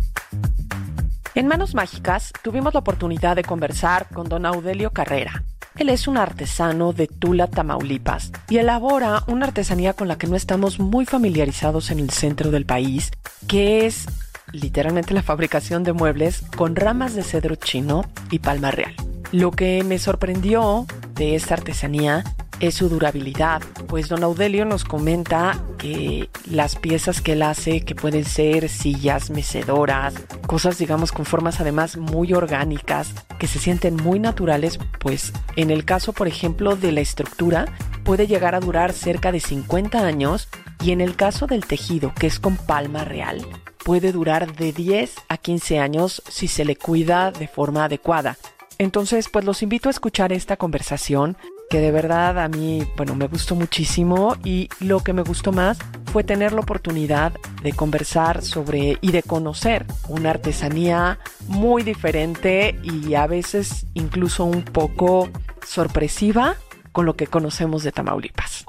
En Manos Mágicas tuvimos la oportunidad de conversar con don Audelio Carrera, Él es un artesano de Tula, Tamaulipas, y elabora una artesanía con la que no estamos muy familiarizados en el centro del país, que es literalmente la fabricación de muebles con ramas de cedro chino y palma real. Lo que me sorprendió de esta artesanía es su durabilidad, pues don Audelio nos comenta que las piezas que él hace, que pueden ser sillas, mecedoras, cosas digamos con formas además muy orgánicas, que se sienten muy naturales, pues en el caso por ejemplo de la estructura puede llegar a durar cerca de 50 años y en el caso del tejido, que es con palma real, puede durar de 10 a 15 años si se le cuida de forma adecuada. Entonces, pues los invito a escuchar esta conversación que de verdad a mí, me gustó muchísimo y lo que me gustó más fue tener la oportunidad de conversar sobre y de conocer una artesanía muy diferente y a veces incluso un poco sorpresiva con lo que conocemos de Tamaulipas.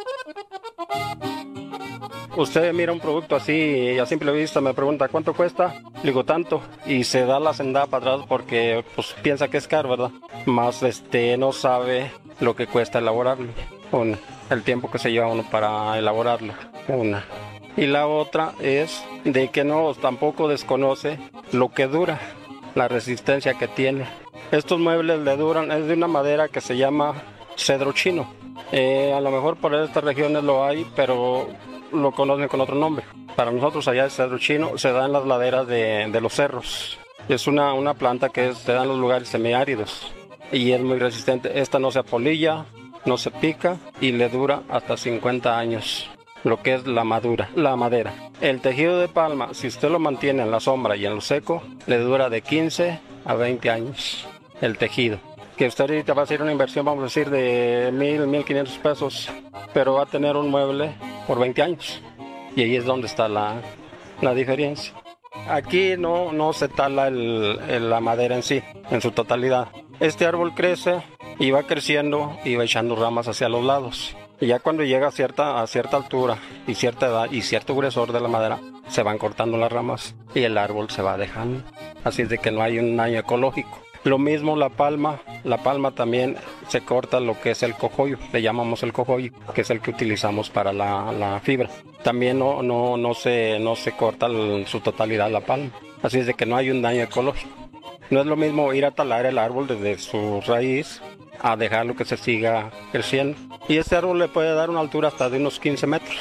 Usted mira un producto así y a simple vista me pregunta ¿cuánto cuesta? Le digo tanto y se da la sendada para atrás porque pues piensa que es caro, ¿verdad? Más no sabe lo que cuesta elaborarlo, una, el tiempo que se lleva uno para elaborarlo, una. Y la otra es de que no tampoco desconoce lo que dura, la resistencia que tiene. Estos muebles le duran, es de una madera que se llama cedro chino. A lo mejor por estas regiones lo hay, pero lo conocen con otro nombre. Para nosotros allá el cedro chino se da en las laderas de los cerros. Es una planta que se da en los lugares semiáridos y es muy resistente. Esta no se apolilla, no se pica y le dura hasta 50 años, lo que es la madera. El tejido de palma, si usted lo mantiene en la sombra y en lo seco, le dura de 15 a 20 años el tejido. Que usted ahorita va a hacer una inversión, vamos a decir, de 1,000, 1,500 pesos, pero va a tener un mueble por 20 años. Y ahí es donde está la diferencia. Aquí no se tala la madera en sí, en su totalidad. Este árbol crece y va creciendo y va echando ramas hacia los lados. Y ya cuando llega a cierta altura y cierta edad y cierto gruesor de la madera, se van cortando las ramas y el árbol se va dejando. Así es de que no hay un daño ecológico. Lo mismo la palma también se corta lo que es el cogollo, le llamamos el cogollo, que es el que utilizamos para la fibra. También no se corta en su totalidad la palma, así es de que no hay un daño ecológico. No es lo mismo ir a talar el árbol desde su raíz a dejarlo que se siga creciendo. Y este árbol le puede dar una altura hasta de unos 15 metros.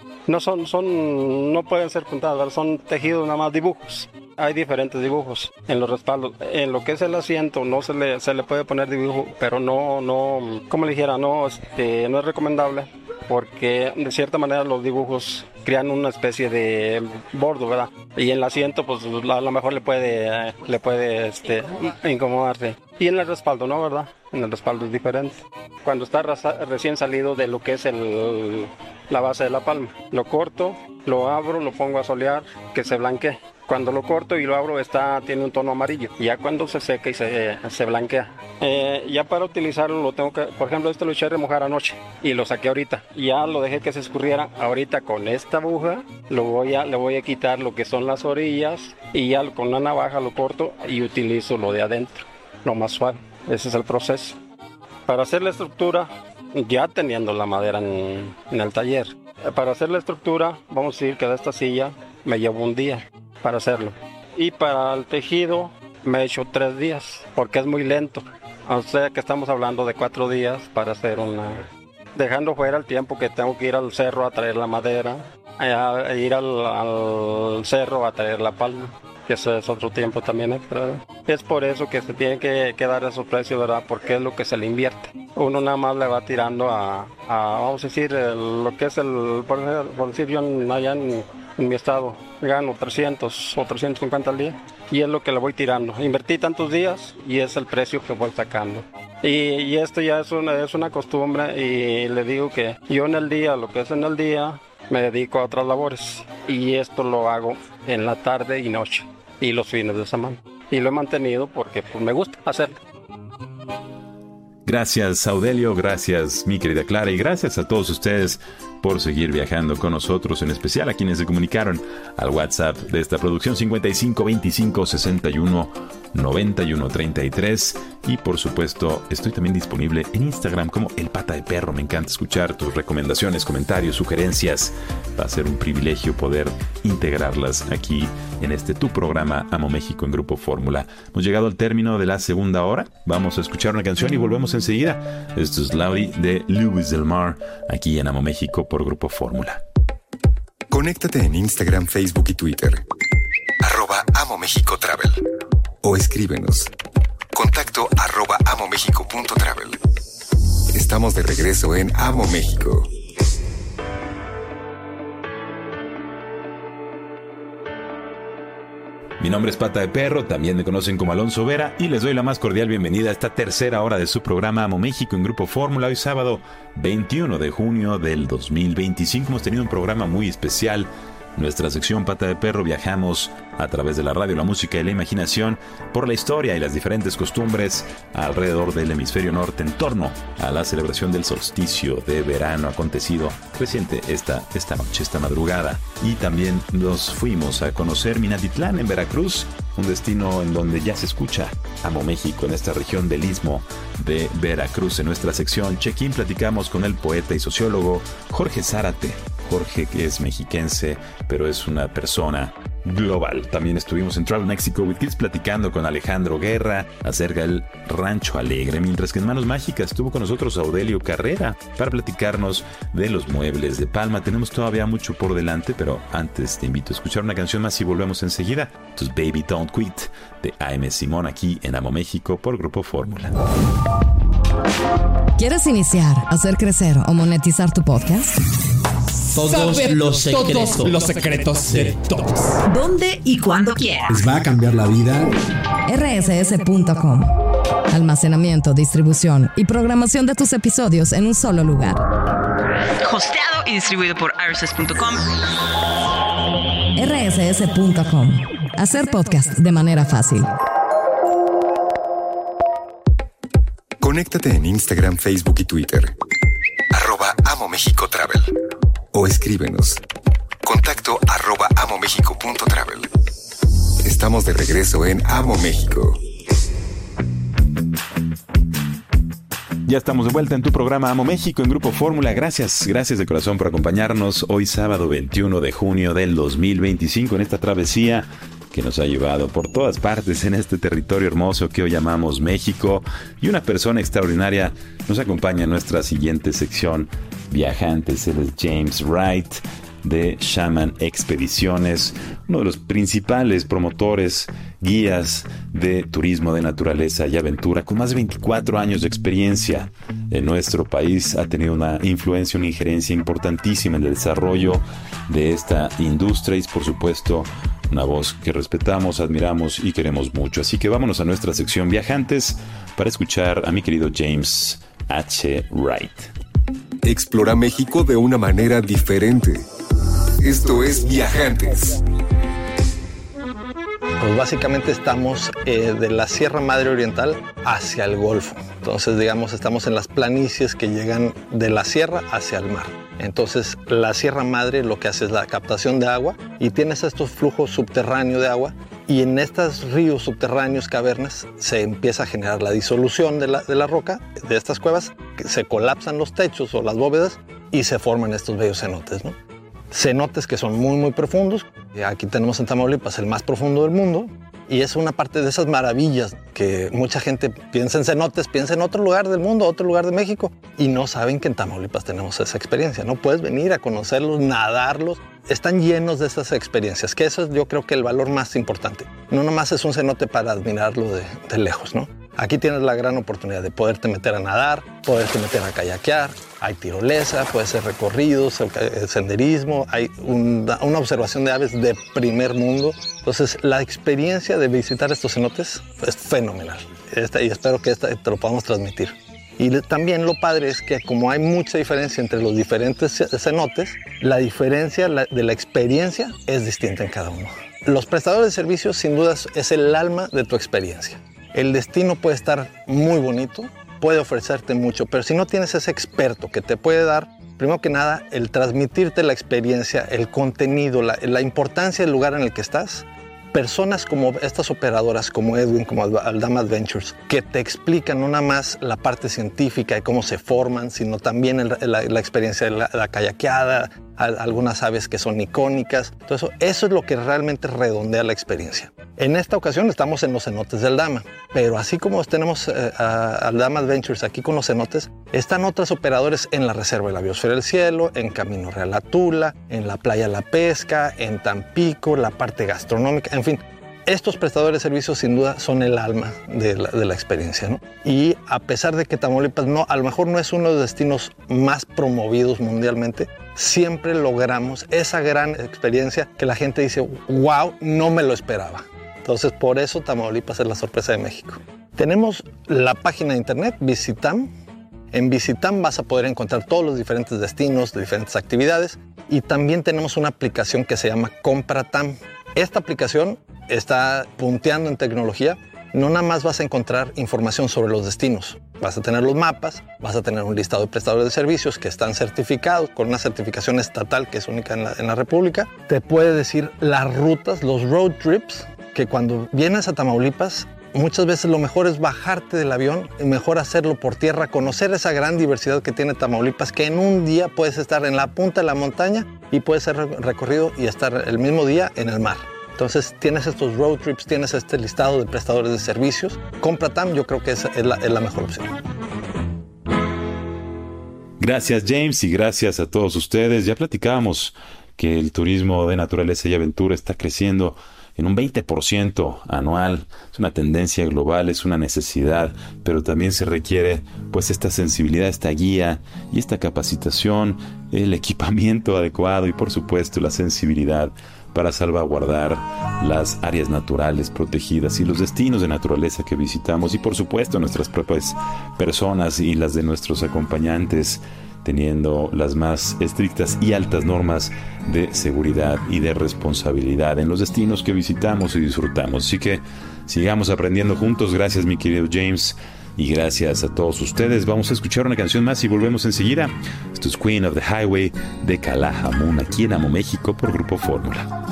No pueden ser puntadas, son tejidos nada más dibujos. Hay diferentes dibujos en los respaldos. En lo que es el asiento no se le puede poner dibujo, pero como le dijera, no es recomendable porque de cierta manera los dibujos crean una especie de bordo, ¿verdad? Y en el asiento pues a lo mejor le puede incomodarse. Y en el respaldo no, ¿verdad? En el respaldo es diferente. Cuando está recién salido de lo que es la base de la palma, lo corto, lo abro, lo pongo a solear, que se blanquee. Cuando lo corto y lo abro tiene un tono amarillo. Ya cuando se seca y se blanquea. Ya para utilizarlo lo tengo que, por ejemplo, lo eché a remojar anoche y lo saqué ahorita. Ya lo dejé que se escurriera. Ahorita con esta aguja le voy a quitar lo que son las orillas y ya con una navaja lo corto y utilizo lo de adentro, lo más suave. Ese es el proceso. Para hacer la estructura, ya teniendo la madera en el taller, para hacer la estructura, vamos a decir que de esta silla me llevo un día para hacerlo. Y para el tejido me he hecho 3 días, porque es muy lento. O sea que estamos hablando de 4 días para hacer dejando fuera el tiempo que tengo que ir al cerro a traer la madera, a ir al cerro a traer la palma, que eso es otro tiempo también extra. Es por eso que se tiene que dar esos precios, ¿verdad? Porque es lo que se le invierte. Uno nada más le va tirando a vamos a decir, lo que es por decir yo allá en mi estado, gano 300 o 350 al día y es lo que le voy tirando. Invertí tantos días y es el precio que voy sacando. Y esto ya es una costumbre y le digo que yo lo que es en el día, me dedico a otras labores y esto lo hago en la tarde y noche y los fines de semana. Y lo he mantenido porque pues, me gusta hacerlo. Gracias, Audelio, gracias, mi querida Clara, y gracias a todos ustedes por seguir viajando con nosotros, en especial a quienes se comunicaron al WhatsApp de esta producción 55 25 61 91 33. Y por supuesto, estoy también disponible en Instagram como El Pata de Perro. Me encanta escuchar tus recomendaciones, comentarios, sugerencias. Va a ser un privilegio poder integrarlas aquí en este tu programa Amo México en Grupo Fórmula. Hemos llegado al término de la segunda hora. Vamos a escuchar una canción y volvemos enseguida. Esto es Laudi de Luis Del Mar, aquí en Amo México por Grupo Fórmula. Conéctate en Instagram, Facebook y Twitter. @Amo México Travel. O escríbenos. Contacto @amomexico.travel. Estamos de regreso en Amo México. Mi nombre es Pata de Perro, también me conocen como Alonso Vera, y les doy la más cordial bienvenida a esta tercera hora de su programa Amo México en Grupo Fórmula. Hoy sábado 21 de junio del 2025 hemos tenido un programa muy especial. Nuestra sección Pata de Perro viajamos a través de la radio, la música y la imaginación por la historia y las diferentes costumbres alrededor del hemisferio norte en torno a la celebración del solsticio de verano acontecido reciente esta noche, esta madrugada. Y también nos fuimos a conocer Minatitlán en Veracruz, un destino en donde ya se escucha Amo México en esta región del Istmo de Veracruz. En nuestra sección Check-in platicamos con el poeta y sociólogo Jorge Zárate. Jorge, que es mexiquense, pero es una persona global. También estuvimos en Travel Mexico with Kids platicando con Alejandro Guerra acerca del Rancho Alegre, mientras que en Manos Mágicas estuvo con nosotros Audelio Carrera para platicarnos de los muebles de Palma. Tenemos todavía mucho por delante, pero antes te invito a escuchar una canción más y volvemos enseguida. Entonces, Baby Don't Quit, de A.M. Simón, aquí en Amo México por Grupo Fórmula. ¿Quieres iniciar, hacer crecer o monetizar tu podcast? Todos los secretos de todos. ¿Dónde y cuándo quieras? Les va a cambiar la vida. rss.com. Almacenamiento, distribución y programación de tus episodios en un solo lugar. Hosteado y distribuido por rss.com. rss.com. Hacer podcast de manera fácil. Conéctate en Instagram, Facebook y Twitter. @Amo México Travel. O escríbenos. Contacto @amomexico.travel. Estamos de regreso en Amo México. Ya estamos de vuelta en tu programa Amo México en Grupo Fórmula. Gracias de corazón por acompañarnos hoy sábado 21 de junio del 2025 en esta travesía que nos ha llevado por todas partes en este territorio hermoso que hoy llamamos México. Y una persona extraordinaria nos acompaña en nuestra siguiente sección Viajantes. Él es James Wright de Shaman Expediciones, uno de los principales promotores, guías de turismo de naturaleza y aventura, con más de 24 años de experiencia en nuestro país. Ha tenido una influencia, una injerencia importantísima en el desarrollo de esta industria y, por supuesto, una voz que respetamos, admiramos y queremos mucho. Así que vámonos a nuestra sección Viajantes para escuchar a mi querido James H. Wright. Explora México de una manera diferente. Esto es Viajantes. Pues básicamente estamos de la Sierra Madre Oriental hacia el Golfo. Entonces, digamos, estamos en las planicies que llegan de la sierra hacia el mar. Entonces, la Sierra Madre lo que hace es la captación de agua y tienes estos flujos subterráneos de agua, y en estos ríos subterráneos, cavernas, se empieza a generar la disolución de la roca, de estas cuevas, que se colapsan los techos o las bóvedas y se forman estos bellos cenotes, ¿no? Cenotes que son muy, muy profundos. Aquí tenemos en Tamaulipas el más profundo del mundo, y es una parte de esas maravillas que mucha gente piensa en cenotes, piensa en otro lugar del mundo, otro lugar de México, y no saben que en Tamaulipas tenemos esa experiencia. No puedes venir a conocerlos, nadarlos. Están llenos de esas experiencias, que eso es, yo creo, que el valor más importante. No nomás es un cenote para admirarlo de lejos, ¿no? Aquí tienes la gran oportunidad de poderte meter a nadar, poderte meter a kayakear, hay tirolesa, puede ser recorridos, senderismo, hay una observación de aves de primer mundo. Entonces, la experiencia de visitar estos cenotes es fenomenal, y espero que te lo podamos transmitir. Y también lo padre es que, como hay mucha diferencia entre los diferentes cenotes, la diferencia de la experiencia es distinta en cada uno. Los prestadores de servicios, sin dudas, es el alma de tu experiencia. El destino puede estar muy bonito, puede ofrecerte mucho, pero si no tienes ese experto que te puede dar Primero que nada, el transmitirte la experiencia, el contenido, la importancia del lugar en el que estás. Personas como estas operadoras, como Edwin, como Aldama Adventures, que te explican no nada más la parte científica y cómo se forman, sino también la experiencia de la kayakeada, algunas aves que son icónicas. Entonces, eso es lo que realmente redondea la experiencia. En esta ocasión estamos en los cenotes de Aldama, pero así como tenemos a Aldama Adventures aquí con los cenotes, están otros operadores en la Reserva de la Biosfera del Cielo, en Camino Real a Tula, en la Playa La Pesca, en Tampico, la parte gastronómica, en fin. Estos prestadores de servicios sin duda son el alma de la experiencia, ¿no? Y a pesar de que Tamaulipas a lo mejor no es uno de los destinos más promovidos mundialmente, siempre logramos esa gran experiencia que la gente dice, wow, no me lo esperaba. Entonces, por eso Tamaulipas es la sorpresa de México. Tenemos la página de internet, Visitam. En Visitam vas a poder encontrar todos los diferentes destinos, diferentes actividades. Y también tenemos una aplicación que se llama Compratam. Esta aplicación está punteando en tecnología. No nada más vas a encontrar información sobre los destinos. Vas a tener los mapas, vas a tener un listado de prestadores de servicios que están certificados con una certificación estatal que es única en la República. Te puede decir las rutas, los road trips, que cuando vienes a Tamaulipas, muchas veces lo mejor es bajarte del avión y mejor hacerlo por tierra, conocer esa gran diversidad que tiene Tamaulipas, que en un día puedes estar en la punta de la montaña y puedes ser recorrido y estar el mismo día en el mar. Entonces tienes estos road trips, tienes este listado de prestadores de servicios. Compratam, yo creo que es la mejor opción. Gracias, James, y gracias a todos ustedes. Ya platicábamos que el turismo de naturaleza y aventura está creciendo en un 20% anual. Es una tendencia global, es una necesidad, pero también se requiere pues esta sensibilidad, esta guía y esta capacitación, el equipamiento adecuado y por supuesto la sensibilidad para salvaguardar las áreas naturales protegidas y los destinos de naturaleza que visitamos y por supuesto nuestras propias personas y las de nuestros acompañantes, teniendo las más estrictas y altas normas de seguridad y de responsabilidad en los destinos que visitamos y disfrutamos. Así que sigamos aprendiendo juntos. Gracias, mi querido James, y gracias a todos ustedes. Vamos a escuchar una canción más y volvemos enseguida. Esto es Queen of the Highway de Kalaha Moon, aquí en Amo México por Grupo Fórmula.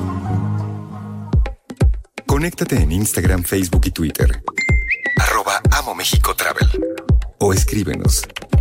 Conéctate en Instagram, Facebook y Twitter. @AmoMéxicoTravel. O escríbenos.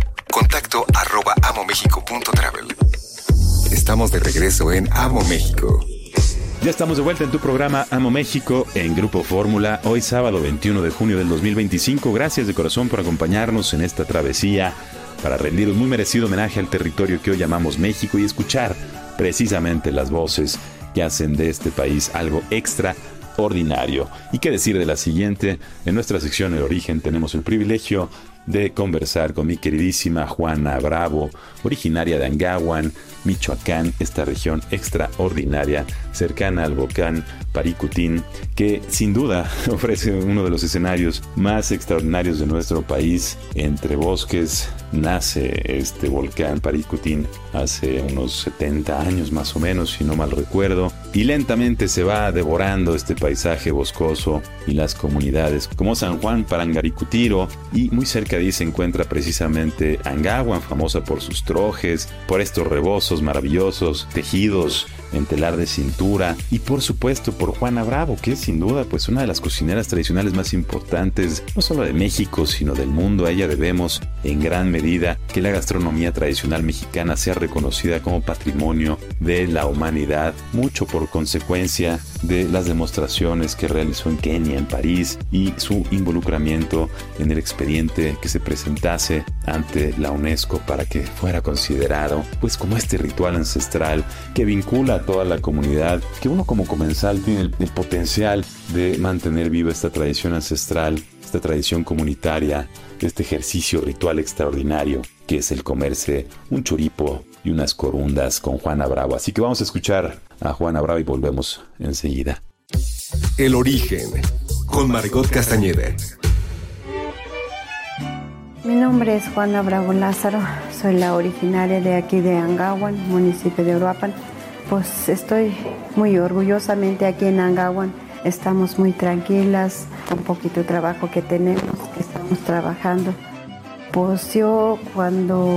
Contacto@amomexico.travel. Estamos de regreso en Amo México. Ya estamos de vuelta en tu programa Amo México en Grupo Fórmula, hoy sábado 21 de junio del 2025. Gracias de corazón por acompañarnos en esta travesía para rendir un muy merecido homenaje al territorio que hoy llamamos México y escuchar precisamente las voces que hacen de este país algo extraordinario. ¿Y qué decir de la siguiente? En nuestra sección El Origen tenemos el privilegio de conversar con mi queridísima Juana Bravo, originaria de Angahuan, Michoacán, esta región extraordinaria cercana al volcán Paricutín, que sin duda ofrece uno de los escenarios más extraordinarios de nuestro país. Entre bosques nace este volcán Paricutín hace unos 70 años más o menos, si no mal recuerdo, y lentamente se va devorando este paisaje boscoso y las comunidades como San Juan Parangaricutiro, y muy cerca de ahí se encuentra precisamente Angahuan, famosa por sus trojes, por estos rebozos maravillosos, tejidos en telar de cintura, y por supuesto por Juana Bravo, que es sin duda pues una de las cocineras tradicionales más importantes, no solo de México, sino del mundo. A ella debemos en gran medida que la gastronomía tradicional mexicana sea reconocida como patrimonio de la humanidad, mucho por consecuencia de las demostraciones que realizó en Kenia, en París, y su involucramiento en el expediente que se presentase ante la UNESCO para que fuera considerado pues como este ritual ancestral que vincula a toda la comunidad, que uno como comensal tiene el potencial de mantener viva esta tradición ancestral, esta tradición comunitaria, este ejercicio ritual extraordinario que es el comerse un choripo y unas corundas con Juana Bravo. Así que vamos a escuchar a Juana Bravo y volvemos enseguida. El Origen, con Margot Castañeda. Mi nombre es Juana Bravo Lázaro, soy la originaria de aquí de Angahuan, municipio de Uruapan. Pues estoy muy orgullosamente aquí en Angahuan, estamos muy tranquilas, un poquito de trabajo que tenemos, que estamos trabajando. Pues yo cuando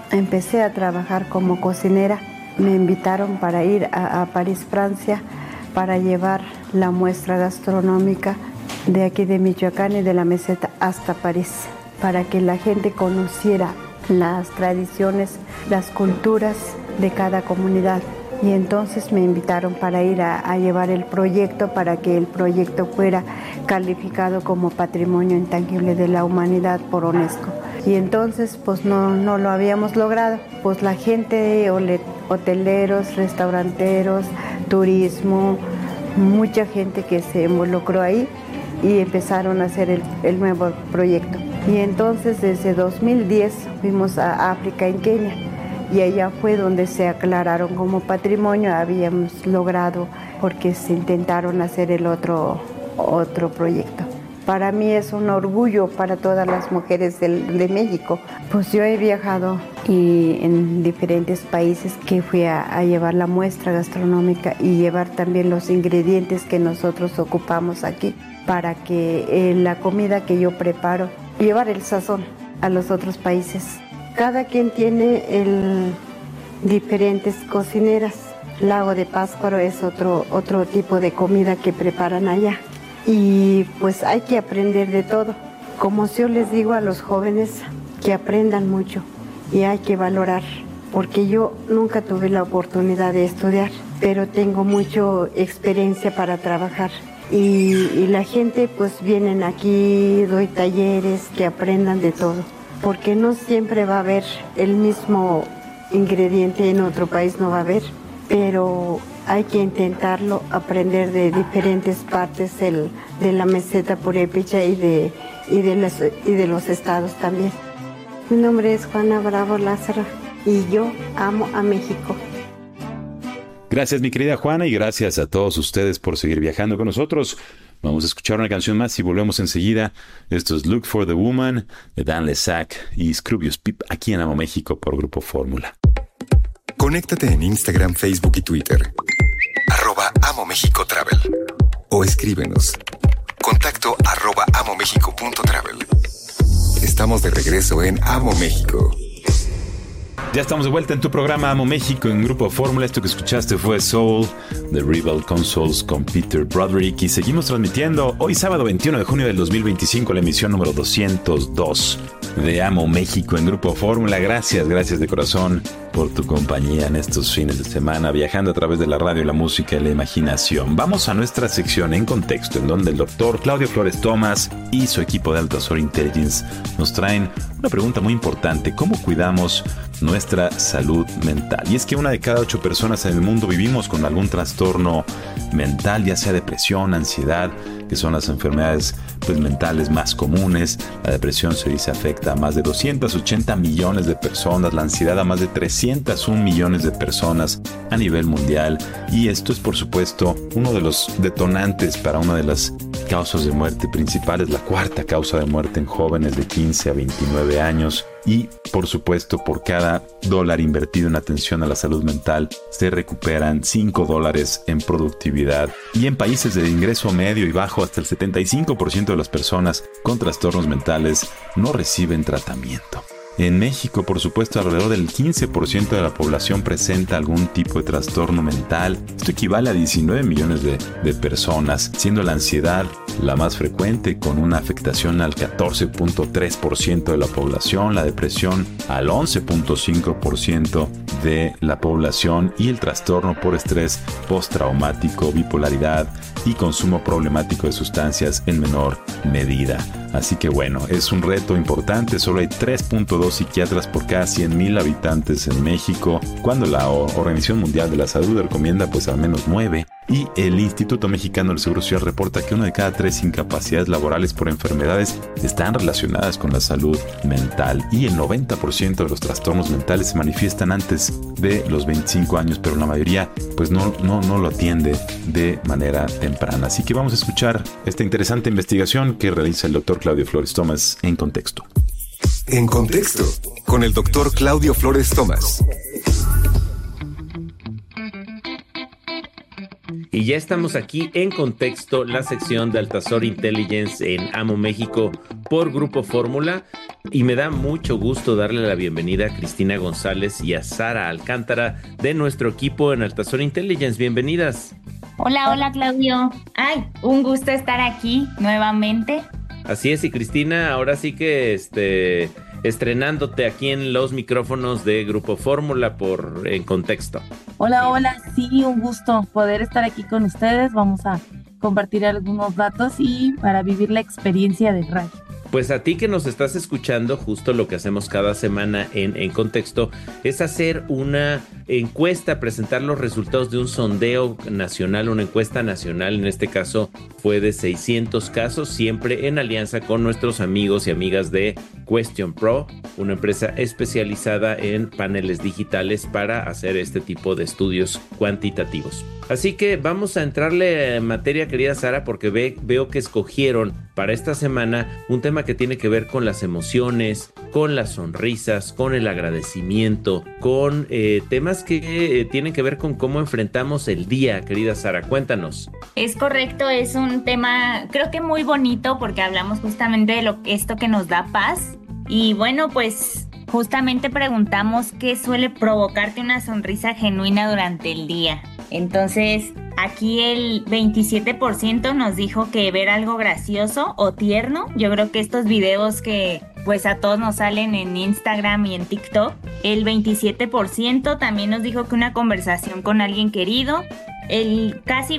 empecé a trabajar como cocinera. Me invitaron para ir a París, Francia, para llevar la muestra gastronómica de aquí de Michoacán y de la meseta hasta París, para que la gente conociera las tradiciones, las culturas de cada comunidad. Y entonces me invitaron para ir a llevar el proyecto, para que el proyecto fuera calificado como Patrimonio Intangible de la Humanidad por UNESCO. Y entonces pues no lo habíamos logrado. Pues la gente, hoteleros, restauranteros, turismo, mucha gente que se involucró ahí y empezaron a hacer el nuevo proyecto. Y entonces desde 2010 fuimos a África, en Kenia, y allá fue donde se aclararon como patrimonio. Habíamos logrado, porque se intentaron hacer el otro proyecto. Para mí es un orgullo, para todas las mujeres de México. Pues yo he viajado y en diferentes países que fui a llevar la muestra gastronómica y llevar también los ingredientes que nosotros ocupamos aquí, para que la comida que yo preparo, llevar el sazón a los otros países. Cada quien tiene diferentes cocineras. Lago de Pátzcuaro es otro tipo de comida que preparan allá. Y pues hay que aprender de todo. Como yo les digo a los jóvenes, que aprendan mucho y hay que valorar, porque yo nunca tuve la oportunidad de estudiar, pero tengo mucha experiencia para trabajar. Y la gente pues vienen aquí, doy talleres, que aprendan de todo, porque no siempre va a haber el mismo ingrediente, en otro país no va a haber, pero hay que intentarlo, aprender de diferentes partes de la meseta purépecha y de los estados también. Mi nombre es Juana Bravo Lázaro y yo amo a México. Gracias, mi querida Juana, y gracias a todos ustedes por seguir viajando con nosotros. Vamos a escuchar una canción más y volvemos enseguida. Esto es Look for the Woman de Dan Lesac y Scroobius Pip aquí en Amo México por Grupo Fórmula. Conéctate en Instagram, Facebook y Twitter. @Amo México Travel. O escríbenos. Contacto @amomexico.travel. Estamos de regreso en Amo México. Ya estamos de vuelta en tu programa Amo México en Grupo Fórmula. Esto que escuchaste fue Soul, The Rebel Consoles con Peter Broderick. Y seguimos transmitiendo hoy sábado 21 de junio del 2025 la emisión número 202 de Amo México en Grupo Fórmula. Gracias de corazón por tu compañía en estos fines de semana, viajando a través de la radio, la música y la imaginación. Vamos a nuestra sección En Contexto, en donde el doctor Claudio Flores Tomás y su equipo de Altasor Intelligence nos traen una pregunta muy importante: ¿cómo cuidamos nuestra salud mental? Y es que 1 de cada 8 personas en el mundo vivimos con algún trastorno mental, ya sea depresión, ansiedad, que son las enfermedades mentales más comunes. La depresión se dice afecta a más de 280 millones de personas, la ansiedad a más de 301 millones de personas a nivel mundial. Y esto es, por supuesto, uno de los detonantes para una de las causas de muerte principales, la 4ª causa de muerte en jóvenes de 15 a 29 años. Y, por supuesto, por cada $1 invertido en atención a la salud mental, se recuperan $5 en productividad. Y en países de ingreso medio y bajo, hasta el 75% de las personas con trastornos mentales no reciben tratamiento. En México, por supuesto, alrededor del 15% de la población presenta algún tipo de trastorno mental. Esto equivale a 19 millones de personas, siendo la ansiedad la más frecuente, con una afectación al 14.3% de la población, la depresión al 11.5% de la población y el trastorno por estrés postraumático, bipolaridad y consumo problemático de sustancias en menor medida. Así que bueno, es un reto importante. Solo hay 3.2 psiquiatras por cada 100,000 habitantes en México, cuando la Organización Mundial de la Salud recomienda pues al menos 9. Y el Instituto Mexicano del Seguro Social reporta que 1 de cada 3 incapacidades laborales por enfermedades están relacionadas con la salud mental. Y el 90% de los trastornos mentales se manifiestan antes de los 25 años, pero la mayoría pues no lo atiende de manera temprana. Así que vamos a escuchar esta interesante investigación que realiza el doctor Claudio Flores Tomás en Contexto. En Contexto, con el doctor Claudio Flores Tomás. Y ya estamos aquí en Contexto, la sección de Altazor Intelligence en Amo México por Grupo Fórmula. Y me da mucho gusto darle la bienvenida a Cristina González y a Sara Alcántara de nuestro equipo en Altazor Intelligence. Bienvenidas. Hola Claudio. Ay, un gusto estar aquí nuevamente. Así es, y Cristina, ahora sí que estrenándote aquí en los micrófonos de Grupo Fórmula en Contexto. Hola, sí, un gusto poder estar aquí con ustedes. Vamos a compartir algunos datos y para vivir la experiencia de radio. Pues a ti que nos estás escuchando, justo lo que hacemos cada semana en Contexto es hacer una encuesta, presentar los resultados de un sondeo nacional, una encuesta nacional, en este caso fue de 600 casos, siempre en alianza con nuestros amigos y amigas de Question Pro, una empresa especializada en paneles digitales para hacer este tipo de estudios cuantitativos. Así que vamos a entrarle en materia, querida Sara, porque veo que escogieron para esta semana un tema que tiene que ver con las emociones, con las sonrisas, con el agradecimiento, con temas que tienen que ver con cómo enfrentamos el día, querida Sara. Cuéntanos. Es correcto, es un tema creo que muy bonito porque hablamos justamente de esto que nos da paz. Y bueno, pues justamente preguntamos qué suele provocarte una sonrisa genuina durante el día. Entonces, aquí el 27% nos dijo que ver algo gracioso o tierno. Yo creo que estos videos que pues a todos nos salen en Instagram y en TikTok. El 27% también nos dijo que una conversación con alguien querido. El casi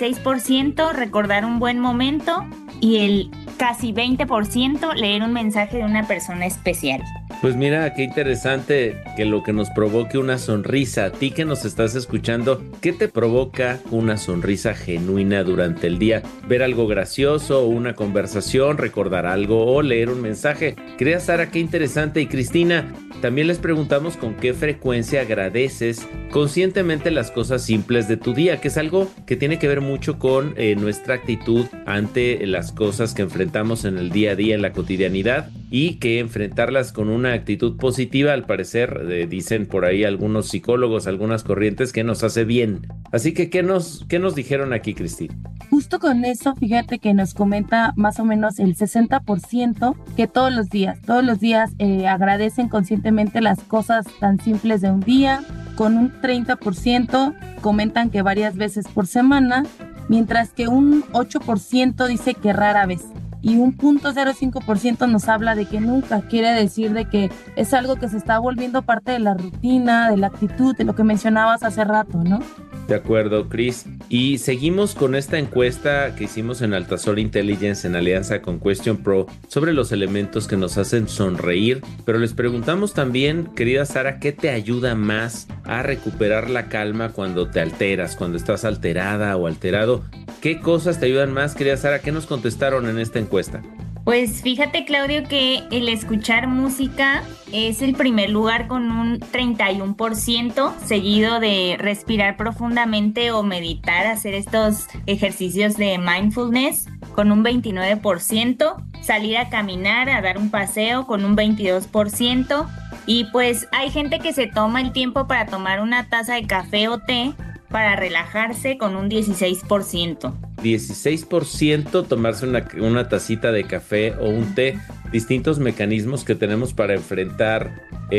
26% recordar un buen momento. Y el casi 20% leer un mensaje de una persona especial. Pues mira, qué interesante que lo que nos provoque una sonrisa. A ti que nos estás escuchando, ¿qué te provoca una sonrisa genuina durante el día? ¿Ver algo gracioso, una conversación, recordar algo o leer un mensaje? Querida Sara, qué interesante. Y Cristina, también les preguntamos con qué frecuencia agradeces conscientemente las cosas simples de tu día, que es algo que tiene que ver mucho con nuestra actitud ante las cosas que enfrentamos en el día a día, en la cotidianidad, y que enfrentarlas con una actitud positiva, al parecer, dicen por ahí algunos psicólogos, algunas corrientes, que nos hace bien. Así que, ¿qué nos dijeron aquí, Cristina? Justo con eso, fíjate que nos comenta más o menos el 60% que todos los días agradecen conscientemente las cosas tan simples de un día. Con un 30% comentan que varias veces por semana, mientras que un 8% dice que rara vez. Y un 0.05% nos habla de que nunca, quiere decir de que es algo que se está volviendo parte de la rutina, de la actitud, de lo que mencionabas hace rato, ¿no? De acuerdo, Cris. Y seguimos con esta encuesta que hicimos en Altazor Intelligence en alianza con Question Pro sobre los elementos que nos hacen sonreír, pero les preguntamos también, querida Sara, ¿qué te ayuda más a recuperar la calma cuando te alteras, cuando estás alterada o alterado? ¿Qué cosas te ayudan más, querida Sara? ¿Qué nos contestaron en esta encuesta? Pues fíjate, Claudio, que el escuchar música es el primer lugar con un 31%, seguido de respirar profundamente o meditar, hacer estos ejercicios de mindfulness con un 29%, salir a caminar, a dar un paseo con un 22%, y pues hay gente que se toma el tiempo para tomar una taza de café o té para relajarse con un 16%. 16% tomarse una tacita de café o un té, distintos mecanismos que tenemos para enfrentar,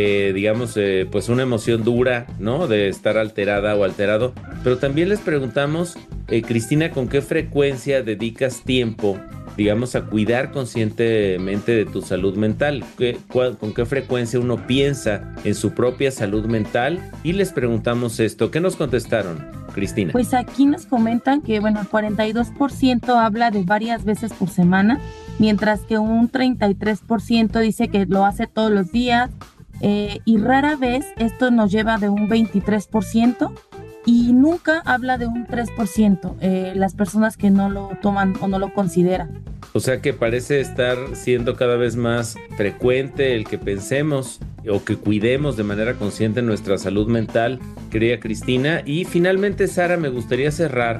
pues una emoción dura, ¿no? De estar alterada o alterado. Pero también les preguntamos, Cristina, ¿con qué frecuencia dedicas tiempo, digamos, a cuidar conscientemente de tu salud mental? ¿Con qué frecuencia uno piensa en su propia salud mental? Y les preguntamos esto. ¿Qué nos contestaron, Cristina? Pues aquí nos comentan que, bueno, el 42% habla de varias veces por semana, mientras que un 33% dice que lo hace todos los días, y rara vez esto nos lleva de un 23%. Y nunca habla de un 3%, las personas que no lo toman o no lo consideran. O sea que parece estar siendo cada vez más frecuente el que pensemos o que cuidemos de manera consciente nuestra salud mental, querida Cristina. Y finalmente, Sara, me gustaría cerrar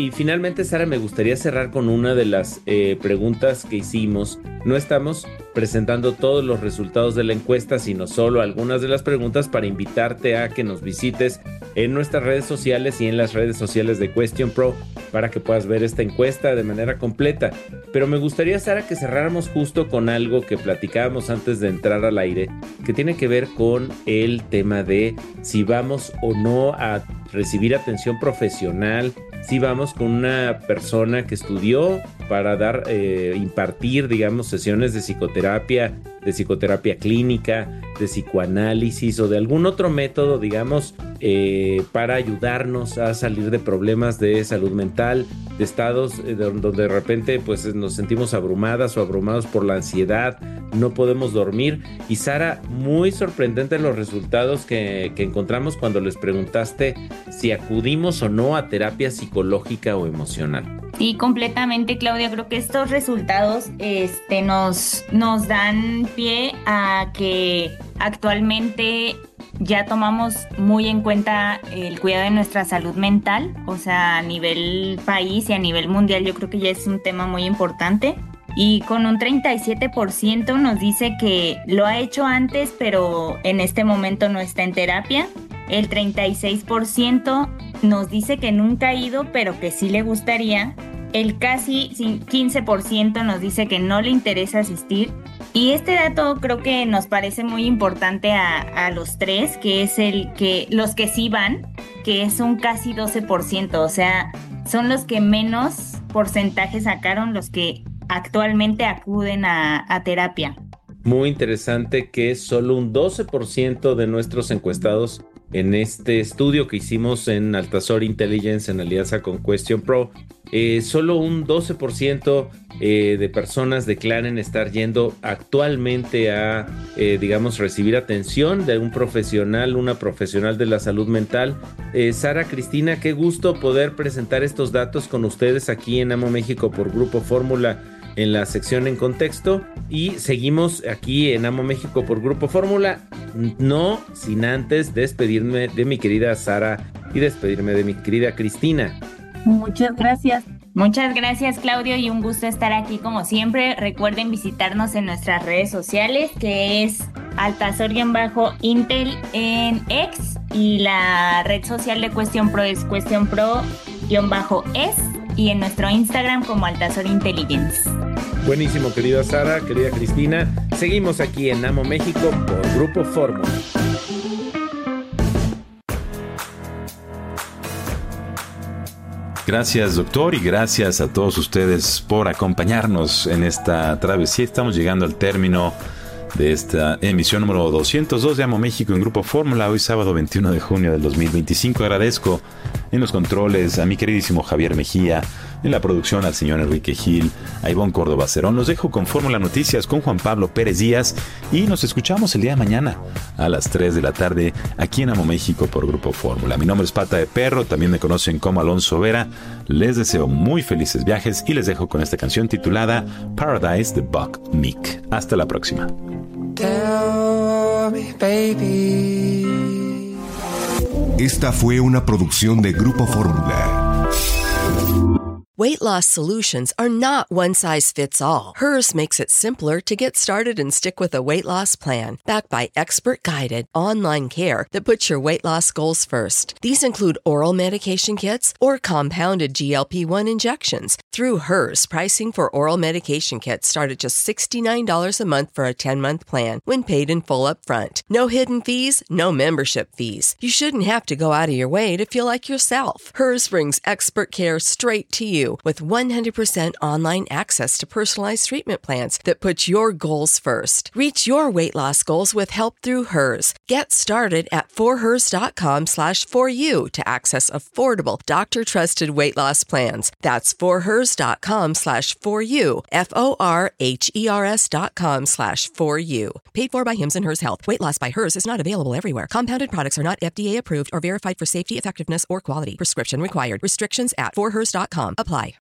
con una de las preguntas que hicimos. No estamos presentando todos los resultados de la encuesta, sino solo algunas de las preguntas para invitarte a que nos visites en nuestras redes sociales y en las redes sociales de Question Pro para que puedas ver esta encuesta de manera completa. Pero me gustaría, Sara, que cerráramos justo con algo que platicábamos antes de entrar al aire, que tiene que ver con el tema de si vamos o no a recibir atención profesional, si vamos con una persona que estudió para impartir, digamos, sesiones de psicoterapia clínica, de psicoanálisis o de algún otro método, digamos, para ayudarnos a salir de problemas de salud mental, de estados donde de repente pues nos sentimos abrumadas o abrumados por la ansiedad, no podemos dormir. Y Sara, muy sorprendente los resultados que encontramos cuando les preguntaste si acudimos o no a terapia psicológica o emocional. Sí, completamente, Claudia. Creo que estos resultados nos dan pie a que actualmente ya tomamos muy en cuenta el cuidado de nuestra salud mental, o sea, a nivel país y a nivel mundial yo creo que ya es un tema muy importante. Y con un 37% nos dice que lo ha hecho antes, pero en este momento no está en terapia. El 36% nos dice que nunca ha ido, pero que sí le gustaría. El casi 15% nos dice que no le interesa asistir. Y este dato creo que nos parece muy importante a los tres, que es los que sí van, que es un casi 12%. O sea, son los que menos porcentaje sacaron los que actualmente acuden a terapia. Muy interesante que solo un 12% de nuestros encuestados en este estudio que hicimos en Altazor Intelligence en alianza con Question Pro, solo un 12% de personas declaran estar yendo actualmente a, recibir atención de un profesional, una profesional de la salud mental. Sara, Cristina, qué gusto poder presentar estos datos con ustedes aquí en Amo México por Grupo Fórmula en la sección En Contexto, y seguimos aquí en Amo México por Grupo Fórmula, no sin antes despedirme de mi querida Sara y despedirme de mi querida Cristina. Muchas gracias. Muchas gracias, Claudio, y un gusto estar aquí como siempre. Recuerden visitarnos en nuestras redes sociales, que es Altazor-Intel en X, y la red social de Question Pro es Question Pro-es, y en nuestro Instagram como Altazor Intelligence. Buenísimo, querida Sara, querida Cristina. Seguimos aquí en Amo México por Grupo Fórmula. Gracias, doctor, y gracias a todos ustedes por acompañarnos en esta travesía. Estamos llegando al término de esta emisión número 202 de Amo México en Grupo Fórmula, hoy sábado 21 de junio del 2025. Agradezco en los controles a mi queridísimo Javier Mejía, en la producción al señor Enrique Gil, a Ivonne Córdoba Cerón. Los dejo con Fórmula Noticias con Juan Pablo Pérez Díaz y nos escuchamos el día de mañana a las 3 de la tarde aquí en Amo México por Grupo Fórmula. Mi nombre es Pata de Perro, también me conocen como Alonso Vera. Les deseo muy felices viajes y les dejo con esta canción titulada Paradise de Buck Meek. Hasta la próxima. Tell me, baby. Esta fue una producción de Grupo Fórmula. Weight loss solutions are not one size fits all. Hers makes it simpler to get started and stick with a weight loss plan, backed by expert-guided online care that puts your weight loss goals first. These include oral medication kits or compounded GLP-1 injections. Through Hers, pricing for oral medication kits start at just $69 a month for a 10-month plan when paid in full upfront. No hidden fees, no membership fees. You shouldn't have to go out of your way to feel like yourself. Hers brings expert care straight to you with 100% online access to personalized treatment plans that put your goals first. Reach your weight loss goals with help through Hers. Get started at forhers.com/4u to access affordable, doctor-trusted weight loss plans. That's forhers.com/4u, forhers.com/4u. Paid for by Hims and Hers Health. Weight loss by Hers is not available everywhere. Compounded products are not FDA approved or verified for safety, effectiveness, or quality. Prescription required. Restrictions at forhers.com apply.